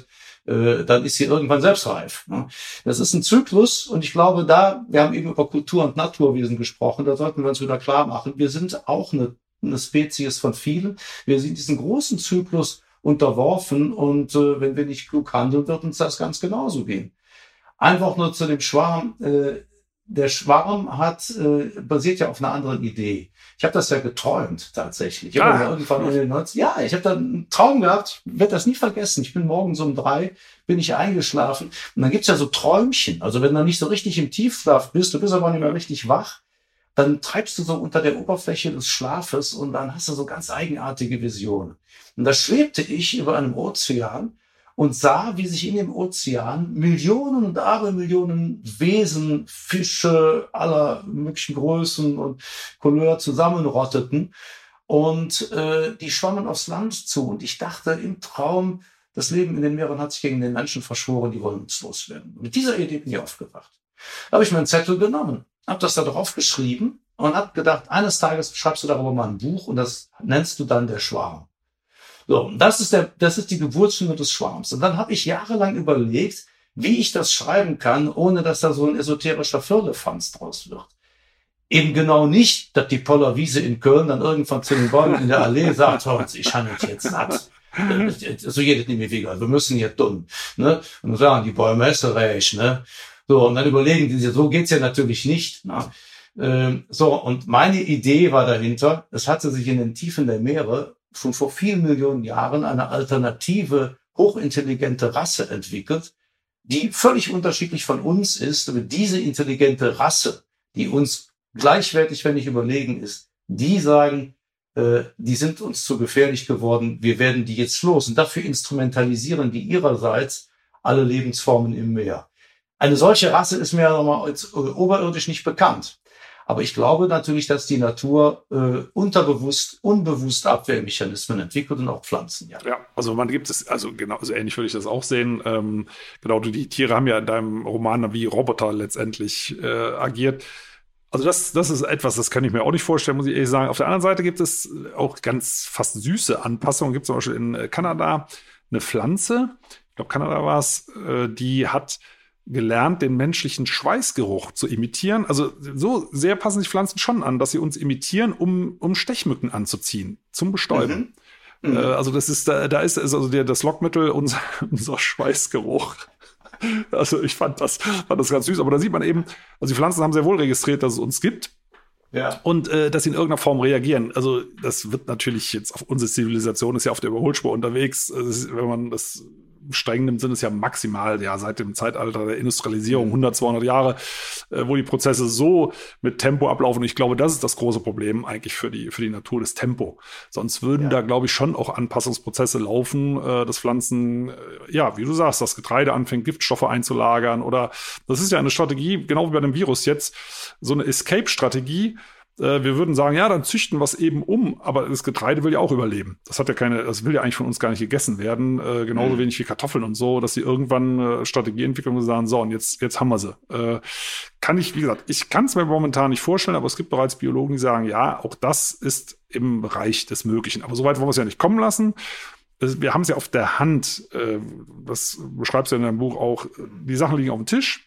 B: äh, dann ist sie irgendwann selbst reif. Ne? Das ist ein Zyklus und ich glaube, da, wir haben eben über Kultur- und Naturwesen gesprochen, da sollten wir uns wieder klar machen, wir sind auch eine, eine Spezies von vielen. Wir sind diesen großen Zyklus unterworfen und äh, wenn wir nicht klug handeln, wird uns das ganz genauso gehen. Einfach nur zu dem Schwarm. Äh, der Schwarm hat äh, basiert ja auf einer anderen Idee. Ich habe das ja geträumt tatsächlich. Ich
D: Ah.
B: habe irgendwann in den neunziger Ja, ich habe da einen Traum gehabt. Ich werde das nie vergessen. Ich bin morgens um drei, bin ich eingeschlafen. Und dann gibt's ja so Träumchen. Also wenn du nicht so richtig im Tiefschlaf bist, du bist aber nicht mehr richtig wach, dann treibst du so unter der Oberfläche des Schlafes und dann hast du so ganz eigenartige Visionen. Und da schwebte ich über einem Ozean und sah, wie sich in dem Ozean Millionen und Abermillionen Wesen, Fische aller möglichen Größen und Couleur zusammenrotteten. Und äh, die schwammen aufs Land zu. Und ich dachte im Traum, das Leben in den Meeren hat sich gegen den Menschen verschworen, die wollen uns loswerden. Und mit dieser Idee bin ich aufgewacht. Da habe ich mir einen Zettel genommen, habe das da drauf geschrieben und habe gedacht, eines Tages schreibst du darüber mal ein Buch und das nennst du dann der Schwarm. So, das ist der, das ist die Geburtsstunde des Schwarms. Und dann habe ich jahrelang überlegt, wie ich das schreiben kann, ohne dass da so ein esoterischer Firlefanz draus wird. Eben genau nicht, dass die Poller Wiese in Köln dann irgendwann zu den Bäumen in der Allee sagt, hör uns, ich handelt jetzt satt. So geht es nicht mehr wieder. Wir müssen hier tun. Ne? Und dann sagen die Bäume, ist recht, ne? So, und dann überlegen die sich, so geht's ja natürlich nicht. Ne? Ähm, so, und meine Idee war dahinter, es hatte sich in den Tiefen der Meere schon vor vielen Millionen Jahren eine alternative, hochintelligente Rasse entwickelt, die völlig unterschiedlich von uns ist. Aber diese intelligente Rasse, die uns gleichwertig, wenn nicht überlegen ist, die sagen, äh, die sind uns zu gefährlich geworden, wir werden die jetzt los. Und dafür instrumentalisieren die ihrerseits alle Lebensformen im Meer. Eine solche Rasse ist mir ja nochmal als oberirdisch nicht bekannt. Aber ich glaube natürlich, dass die Natur äh, unterbewusst, unbewusst Abwehrmechanismen entwickelt und auch Pflanzen. Ja,
D: ja, also man gibt es, also genau, so ähnlich würde ich das auch sehen. Ähm, genau, die Tiere haben ja in deinem Roman wie Roboter letztendlich äh, agiert. Also das, das ist etwas, das kann ich mir auch nicht vorstellen, muss ich ehrlich sagen. Auf der anderen Seite gibt es auch ganz fast süße Anpassungen. Gibt zum Beispiel in Kanada eine Pflanze, ich glaube Kanada war es, äh, die hat gelernt, den menschlichen Schweißgeruch zu imitieren. Also so sehr passen sich Pflanzen schon an, dass sie uns imitieren, um, um Stechmücken anzuziehen, zum Bestäuben. Mhm. Mhm. Äh, also das ist, da, da ist also der, das Lockmittel unser, unser Schweißgeruch. Also ich fand das, fand das ganz süß. Aber da sieht man eben, also die Pflanzen haben sehr wohl registriert, dass es uns gibt. Ja. Und äh, dass sie in irgendeiner Form reagieren. Also das wird natürlich jetzt auf unsere Zivilisation ist ja auf der Überholspur unterwegs. Ist, wenn man das streng nimmt, sind es ja maximal ja seit dem Zeitalter der Industrialisierung hundert, zweihundert Jahre, äh, wo die Prozesse so mit Tempo ablaufen. Und ich glaube, das ist das große Problem eigentlich für die für die Natur, das Tempo. Sonst würden ja. da, glaube ich, schon auch Anpassungsprozesse laufen, äh, dass Pflanzen, äh, ja, wie du sagst, das Getreide anfängt, Giftstoffe einzulagern. Oder das ist ja eine Strategie, genau wie bei dem Virus jetzt, so eine Escape-Strategie. Wir würden sagen, ja, dann züchten wir es eben um, aber das Getreide will ja auch überleben. Das hat ja keine, das will ja eigentlich von uns gar nicht gegessen werden, äh, genauso mhm. wenig wie Kartoffeln und so, dass sie irgendwann eine Strategie entwickeln und sagen, so, und jetzt, jetzt haben wir sie. Äh, kann ich, wie gesagt, ich kann es mir momentan nicht vorstellen, aber es gibt bereits Biologen, die sagen, ja, auch das ist im Bereich des Möglichen. Aber soweit wollen wir es ja nicht kommen lassen. Wir haben es ja auf der Hand, äh, das beschreibst du in deinem Buch auch, die Sachen liegen auf dem Tisch.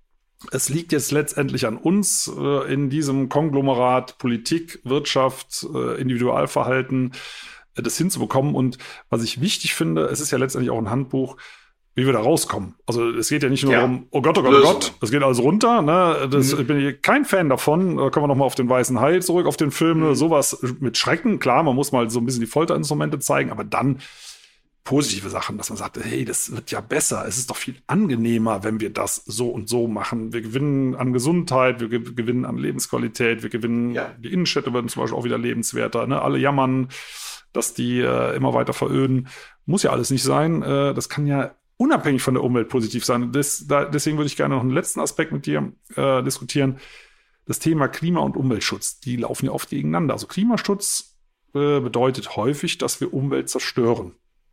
D: Es liegt jetzt letztendlich an uns äh, in diesem Konglomerat Politik, Wirtschaft, äh, Individualverhalten, äh, das hinzubekommen. Und was ich wichtig finde, es ist ja letztendlich auch ein Handbuch, wie wir da rauskommen. Also es geht ja nicht nur ja. um, oh Gott, oh Gott, oh Gott, es geht alles runter. Ne? Das, mhm. Ich bin hier kein Fan davon. Da kommen wir nochmal auf den Weißen Hai zurück, auf den Film. Mhm. Sowas mit Schrecken. Klar, man muss mal so ein bisschen die Folterinstrumente zeigen, aber dann positive Sachen, dass man sagt, hey, das wird ja besser. Es ist doch viel angenehmer, wenn wir das so und so machen. Wir gewinnen an Gesundheit, wir gewinnen an Lebensqualität, wir gewinnen, ja. die Innenstädte werden zum Beispiel auch wieder lebenswerter. Ne? Alle jammern, dass die äh, immer weiter veröden. Muss ja alles nicht sein. Äh, das kann ja unabhängig von der Umwelt positiv sein. Das, da, deswegen würde ich gerne noch einen letzten Aspekt mit dir äh, diskutieren. Das Thema Klima- und Umweltschutz, die laufen ja oft gegeneinander. Also Klimaschutz äh, bedeutet häufig, dass wir Umwelt zerstören.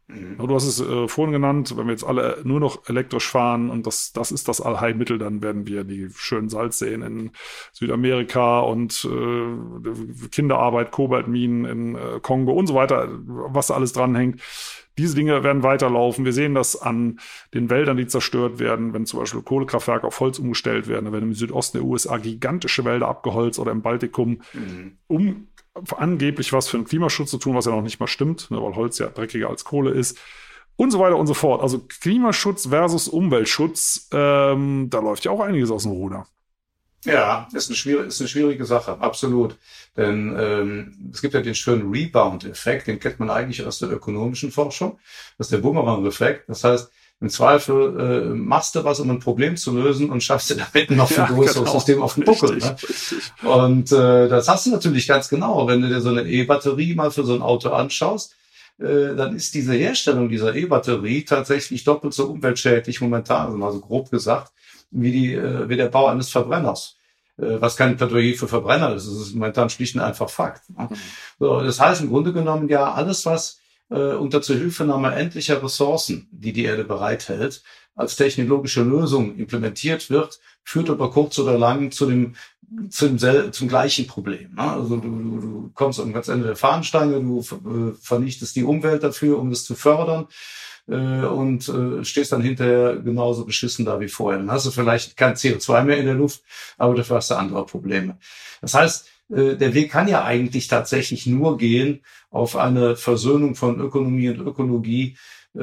D: Du hast es äh, vorhin genannt, wenn wir jetzt alle nur noch elektrisch fahren und das, das ist das Allheilmittel, dann werden wir die schönen Salzseen in Südamerika und äh, Kinderarbeit, Kobaltminen in äh, Kongo und so weiter, was da alles dranhängt. Diese Dinge werden weiterlaufen. Wir sehen das an den Wäldern, die zerstört werden, wenn zum Beispiel Kohlekraftwerke auf Holz umgestellt werden. Da werden im Südosten der U S A gigantische Wälder abgeholzt oder im Baltikum, mhm. um angeblich was für den Klimaschutz zu tun, was ja noch nicht mal stimmt, ne, weil Holz ja dreckiger als Kohle ist. Und so weiter und so fort. Also Klimaschutz versus Umweltschutz, ähm, da läuft ja auch einiges aus dem Ruder.
B: Ja, ist eine schwierige, ist eine schwierige Sache, absolut. Denn ähm, es gibt ja den schönen Rebound-Effekt, den kennt man eigentlich aus der ökonomischen Forschung. Das ist der Boomerang-Effekt. Das heißt, im Zweifel äh, machst du was, um ein Problem zu lösen und schaffst dir damit noch ein größeres ja, genau. System auf den Buckel. Richtig, ne? richtig. Und äh, das hast du natürlich ganz genau, wenn du dir so eine E-Batterie mal für so ein Auto anschaust, dann ist diese Herstellung dieser E-Batterie tatsächlich doppelt so umweltschädlich momentan, also grob gesagt, wie die wie der Bau eines Verbrenners. Was kein Plädoyer für Verbrenner ist, das ist momentan schlicht und einfach Fakt. So, das heißt im Grunde genommen ja, alles, was äh, unter Zuhilfenahme endlicher Ressourcen, die die Erde bereithält, als technologische Lösung implementiert wird, führt aber kurz oder lang zu dem zum, zum gleichen Problem. Ne? Also du, du, du kommst am ganz Ende der Fahnenstange, du äh, vernichtest die Umwelt dafür, um das zu fördern äh, und äh, stehst dann hinterher genauso beschissen da wie vorher. Dann hast du vielleicht kein C O zwei mehr in der Luft, aber dafür hast du andere Probleme. Das heißt, äh, der Weg kann ja eigentlich tatsächlich nur gehen auf eine Versöhnung von Ökonomie und Ökologie,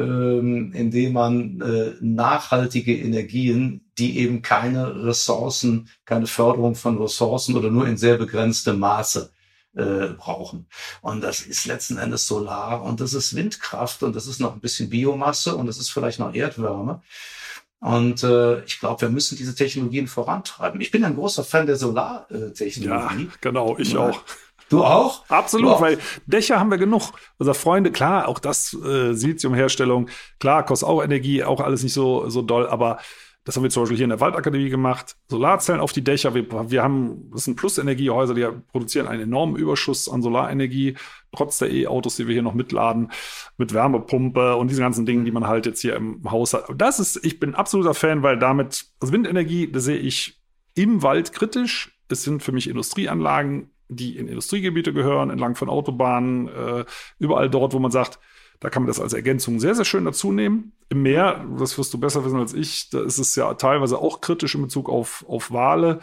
B: indem man äh, nachhaltige Energien, die eben keine Ressourcen, keine Förderung von Ressourcen oder nur in sehr begrenztem Maße äh, brauchen. Und das ist letzten Endes Solar und das ist Windkraft und das ist noch ein bisschen Biomasse und das ist vielleicht noch Erdwärme. Und äh, ich glaube, wir müssen diese Technologien vorantreiben. Ich bin ein großer Fan der Solartechnologie.
D: Ja, genau, ich ja. auch.
B: Du auch?
D: Absolut,
B: du auch.
D: Weil Dächer haben wir genug. Unser Freunde, klar, auch das äh, Siliziumherstellung, klar, kostet auch Energie, auch alles nicht so so doll, aber das haben wir zum Beispiel hier in der Waldakademie gemacht. Solarzellen auf die Dächer. Wir, wir haben, das sind Plus-Energiehäuser, die produzieren einen enormen Überschuss an Solarenergie, trotz der E-Autos, die wir hier noch mitladen, mit Wärmepumpe und diesen ganzen Dingen, die man halt jetzt hier im Haus hat. Das ist, ich bin absoluter Fan, weil damit, also Windenergie, das sehe ich im Wald kritisch. Es sind für mich Industrieanlagen, die in Industriegebiete gehören, entlang von Autobahnen, äh, überall dort, wo man sagt, da kann man das als Ergänzung sehr, sehr schön dazu nehmen. Im Meer, das wirst du besser wissen als ich, da ist es ja teilweise auch kritisch in Bezug auf, auf Wale.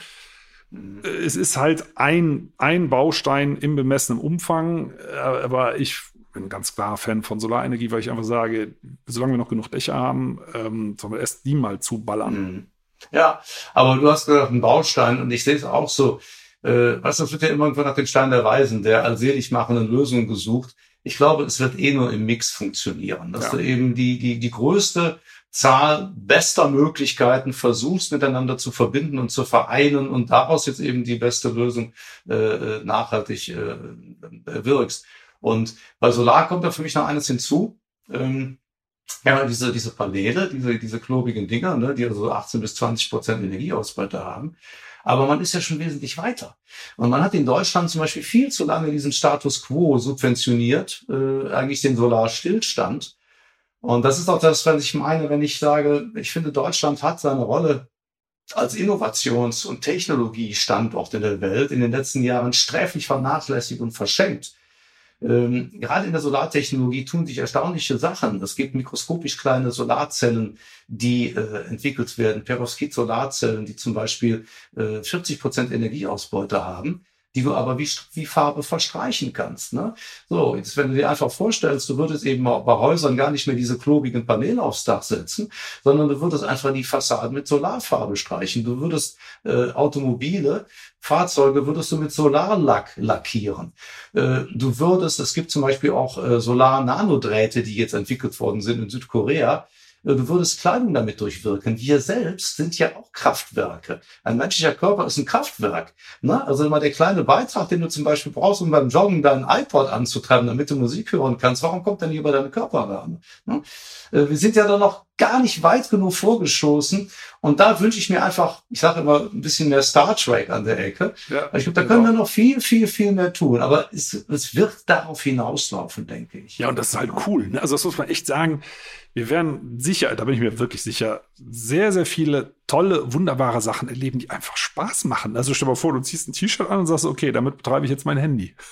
D: Es ist halt ein, ein Baustein im bemessenen Umfang, aber ich bin ein ganz klarer Fan von Solarenergie, weil ich einfach sage, solange wir noch genug Dächer haben, ähm, sollen wir erst die mal zuballern.
B: Ja, aber du hast gesagt, ein Baustein und ich sehe es auch so, äh, weißt du, es wird ja immer irgendwann nach den Stein der Weisen, der allselig machenden Lösungen gesucht. Ich glaube, es wird eh nur im Mix funktionieren, dass ja. du eben die, die, die größte Zahl bester Möglichkeiten versuchst, miteinander zu verbinden und zu vereinen und daraus jetzt eben die beste Lösung äh, nachhaltig äh, wirkst. Und bei Solar kommt da für mich noch eines hinzu. Ähm, ja, diese, diese Paneele, diese, diese klobigen Dinger, ne, die also achtzehn bis zwanzig Prozent Energieausbeute haben. Aber man ist ja schon wesentlich weiter. Und man hat in Deutschland zum Beispiel viel zu lange diesen Status quo subventioniert, äh, eigentlich den Solarstillstand. Und das ist auch das, was ich meine, wenn ich sage, ich finde, Deutschland hat seine Rolle als Innovations- und Technologiestandort in der Welt in den letzten Jahren sträflich vernachlässigt und verschenkt. Ähm, gerade in der Solartechnologie tun sich erstaunliche Sachen. Es gibt mikroskopisch kleine Solarzellen, die äh, entwickelt werden, Perovskit-Solarzellen, die zum Beispiel äh, vierzig Prozent Energieausbeute haben, die du aber wie, wie Farbe verstreichen kannst. Ne? So, jetzt wenn du dir einfach vorstellst, du würdest eben bei Häusern gar nicht mehr diese klobigen Paneele aufs Dach setzen, sondern du würdest einfach die Fassaden mit Solarfarbe streichen. Du würdest äh, Automobile, Fahrzeuge würdest du mit Solarlack lackieren. Äh, du würdest, es gibt zum Beispiel auch äh, Solar-Nanodrähte, die jetzt entwickelt worden sind in Südkorea. Du würdest Kleidung damit durchwirken. Wir selbst sind ja auch Kraftwerke. Ein menschlicher Körper ist ein Kraftwerk. Ne? Also immer der kleine Beitrag, den du zum Beispiel brauchst, um beim Joggen deinen iPod anzutreiben, damit du Musik hören kannst. Warum kommt denn hier bei deinem Körperwärme? Ne? Wir sind ja da noch gar nicht weit genug vorgestoßen. Und da wünsche ich mir einfach, ich sage immer, ein bisschen mehr Star Trek an der Ecke. Ja, ich glaube, da können wir noch viel, viel, viel mehr tun. Aber es, es wird darauf hinauslaufen, denke ich.
D: Ja, und das ist halt cool. Ne? Also das muss man echt sagen. Wir werden sicher, da bin ich mir wirklich sicher, sehr, sehr viele tolle, wunderbare Sachen erleben, die einfach Spaß machen. Also stell dir mal vor, du ziehst ein T-Shirt an und sagst, okay, damit betreibe ich jetzt mein Handy.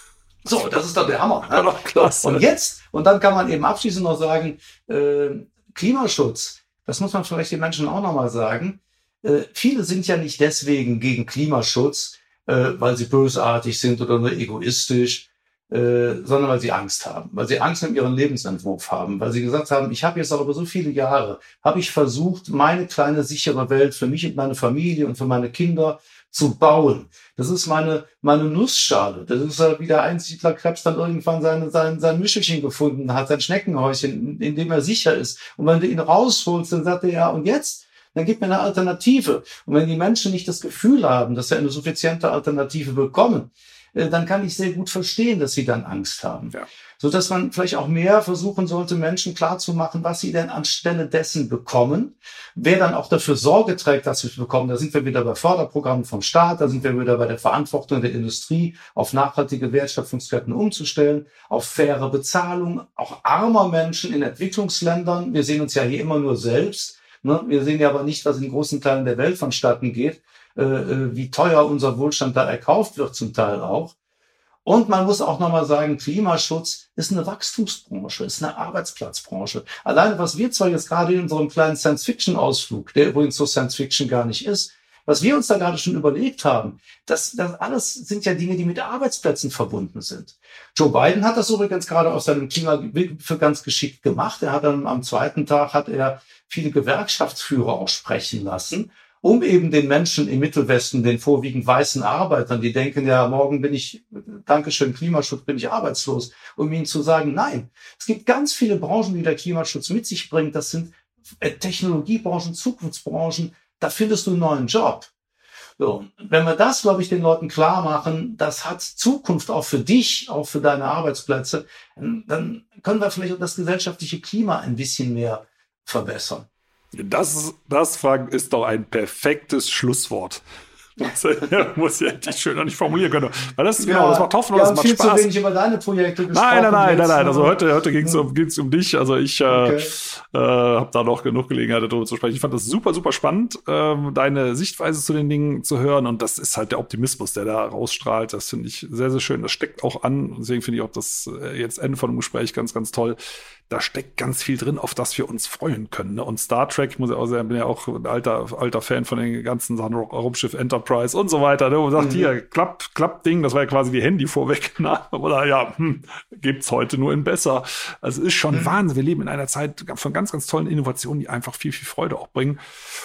B: So, das ist doch der Hammer.
D: Ja, doch, klasse.
B: Und jetzt, und dann kann man eben abschließend noch sagen, äh, Klimaschutz, das muss man vielleicht den Menschen auch nochmal sagen. Äh, viele sind ja nicht deswegen gegen Klimaschutz, äh, weil sie bösartig sind oder nur egoistisch, äh, sondern weil sie Angst haben, weil sie Angst um ihren Lebensentwurf haben, weil sie gesagt haben, ich habe jetzt auch über so viele Jahre, habe ich versucht, meine kleine sichere Welt für mich und meine Familie und für meine Kinder zu bauen. Das ist meine meine Nussschale. Das ist ja, wie der Einsiedlerkrebs dann irgendwann seine, sein, sein Mischelchen gefunden hat, sein Schneckenhäuschen, in, in dem er sicher ist. Und wenn du ihn rausholst, dann sagt er, ja, und jetzt? Dann gib mir eine Alternative. Und wenn die Menschen nicht das Gefühl haben, dass sie eine suffiziente Alternative bekommen, dann kann ich sehr gut verstehen, dass sie dann Angst haben. Ja. So dass man vielleicht auch mehr versuchen sollte, Menschen klarzumachen, was sie denn anstelle dessen bekommen, wer dann auch dafür Sorge trägt, dass sie es bekommen. Da sind wir wieder bei Förderprogrammen vom Staat, da sind wir wieder bei der Verantwortung der Industrie, auf nachhaltige Wertschöpfungsketten umzustellen, auf faire Bezahlung, auch armer Menschen in Entwicklungsländern. Wir sehen uns ja hier immer nur selbst. Ne? Wir sehen ja aber nicht, was in großen Teilen der Welt vonstatten geht, äh, wie teuer unser Wohlstand da erkauft wird zum Teil auch. Und man muss auch nochmal sagen, Klimaschutz ist eine Wachstumsbranche, ist eine Arbeitsplatzbranche. Alleine, was wir zwar jetzt gerade in unserem kleinen Science-Fiction-Ausflug, der übrigens so Science-Fiction gar nicht ist, was wir uns da gerade schon überlegt haben, das, das alles sind ja Dinge, die mit Arbeitsplätzen verbunden sind. Joe Biden hat das übrigens gerade auf seinem Klimagipfel ganz geschickt gemacht. Er hat dann am zweiten Tag hat er viele Gewerkschaftsführer auch sprechen lassen, um eben den Menschen im Mittelwesten, den vorwiegend weißen Arbeitern, die denken, ja, morgen bin ich, Dankeschön, Klimaschutz, bin ich arbeitslos, um ihnen zu sagen, nein, es gibt ganz viele Branchen, die der Klimaschutz mit sich bringt. Das sind Technologiebranchen, Zukunftsbranchen, da findest du einen neuen Job. So, wenn wir das, glaube ich, den Leuten klar machen, das hat Zukunft auch für dich, auch für deine Arbeitsplätze, dann können wir vielleicht auch das gesellschaftliche Klima ein bisschen mehr verbessern.
D: Das, das Frank, ist doch ein perfektes Schlusswort. Das muss ich endlich schöner nicht formulieren können. Weil das ist ja, genau, das macht Hoffnung,
B: ja,
D: das macht
B: viel
D: Spaß.
B: zu wenig über deine Projekte gesprochen.
D: Nein, nein, nein, nein, nein. Also
B: ne?
D: heute, heute ging es um, ging's um dich. Also ich äh, okay. äh, habe da noch genug Gelegenheit, darüber zu sprechen. Ich fand das super, super spannend, äh, deine Sichtweise zu den Dingen zu hören. Und das ist halt der Optimismus, der da rausstrahlt. Das finde ich sehr, sehr schön. Das steckt auch an. Deswegen finde ich auch das äh, jetzt Ende von dem Gespräch ganz, ganz toll. Da steckt ganz viel drin, auf das wir uns freuen können. Ne? Und Star Trek, ich muss ja auch sagen, bin ja auch ein alter, alter Fan von den ganzen Sachen, Raumschiff Enterprise und so weiter. Ne? Und sagt, mhm. hier, Klapp, Klapp-Ding, das war ja quasi die Handy vorweg. Na? Oder ja, hm, gibt's heute nur in besser. Also es ist schon mhm. Wahnsinn. Wir leben in einer Zeit von ganz, ganz tollen Innovationen, die einfach viel, viel Freude auch bringen.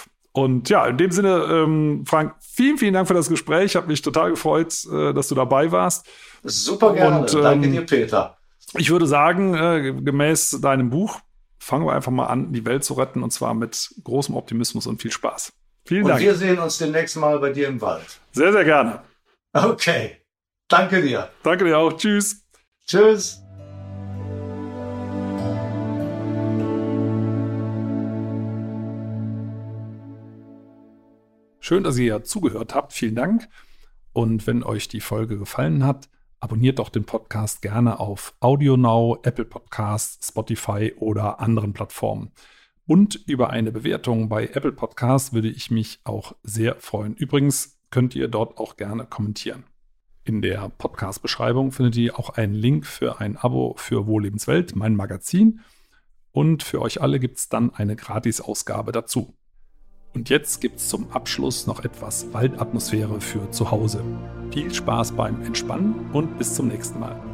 D: Und ja, in dem Sinne, ähm, Frank, vielen, vielen Dank für das Gespräch. Hat mich total gefreut, äh, dass du dabei warst.
B: Super gerne. Und, ähm, danke dir, Peter.
D: Ich würde sagen, äh, gemäß deinem Buch, fangen wir einfach mal an, die Welt zu retten, und zwar mit großem Optimismus und viel Spaß. Vielen
B: und
D: Dank.
B: Und wir sehen uns demnächst mal bei dir im Wald.
D: Sehr, sehr gerne.
B: Okay. Danke dir.
D: Danke dir auch. Tschüss.
B: Tschüss.
D: Schön, dass ihr ja zugehört habt. Vielen Dank. Und wenn euch die Folge gefallen hat, abonniert doch den Podcast gerne auf AudioNow, Apple Podcasts, Spotify oder anderen Plattformen. Und über eine Bewertung bei Apple Podcasts würde ich mich auch sehr freuen. Übrigens könnt ihr dort auch gerne kommentieren. In der Podcast-Beschreibung findet ihr auch einen Link für ein Abo für Wohllebenswelt, mein Magazin. Und für euch alle gibt es dann eine Gratis-Ausgabe dazu. Und jetzt gibt es zum Abschluss noch etwas Waldatmosphäre für zu Hause. Viel Spaß beim Entspannen und bis zum nächsten Mal.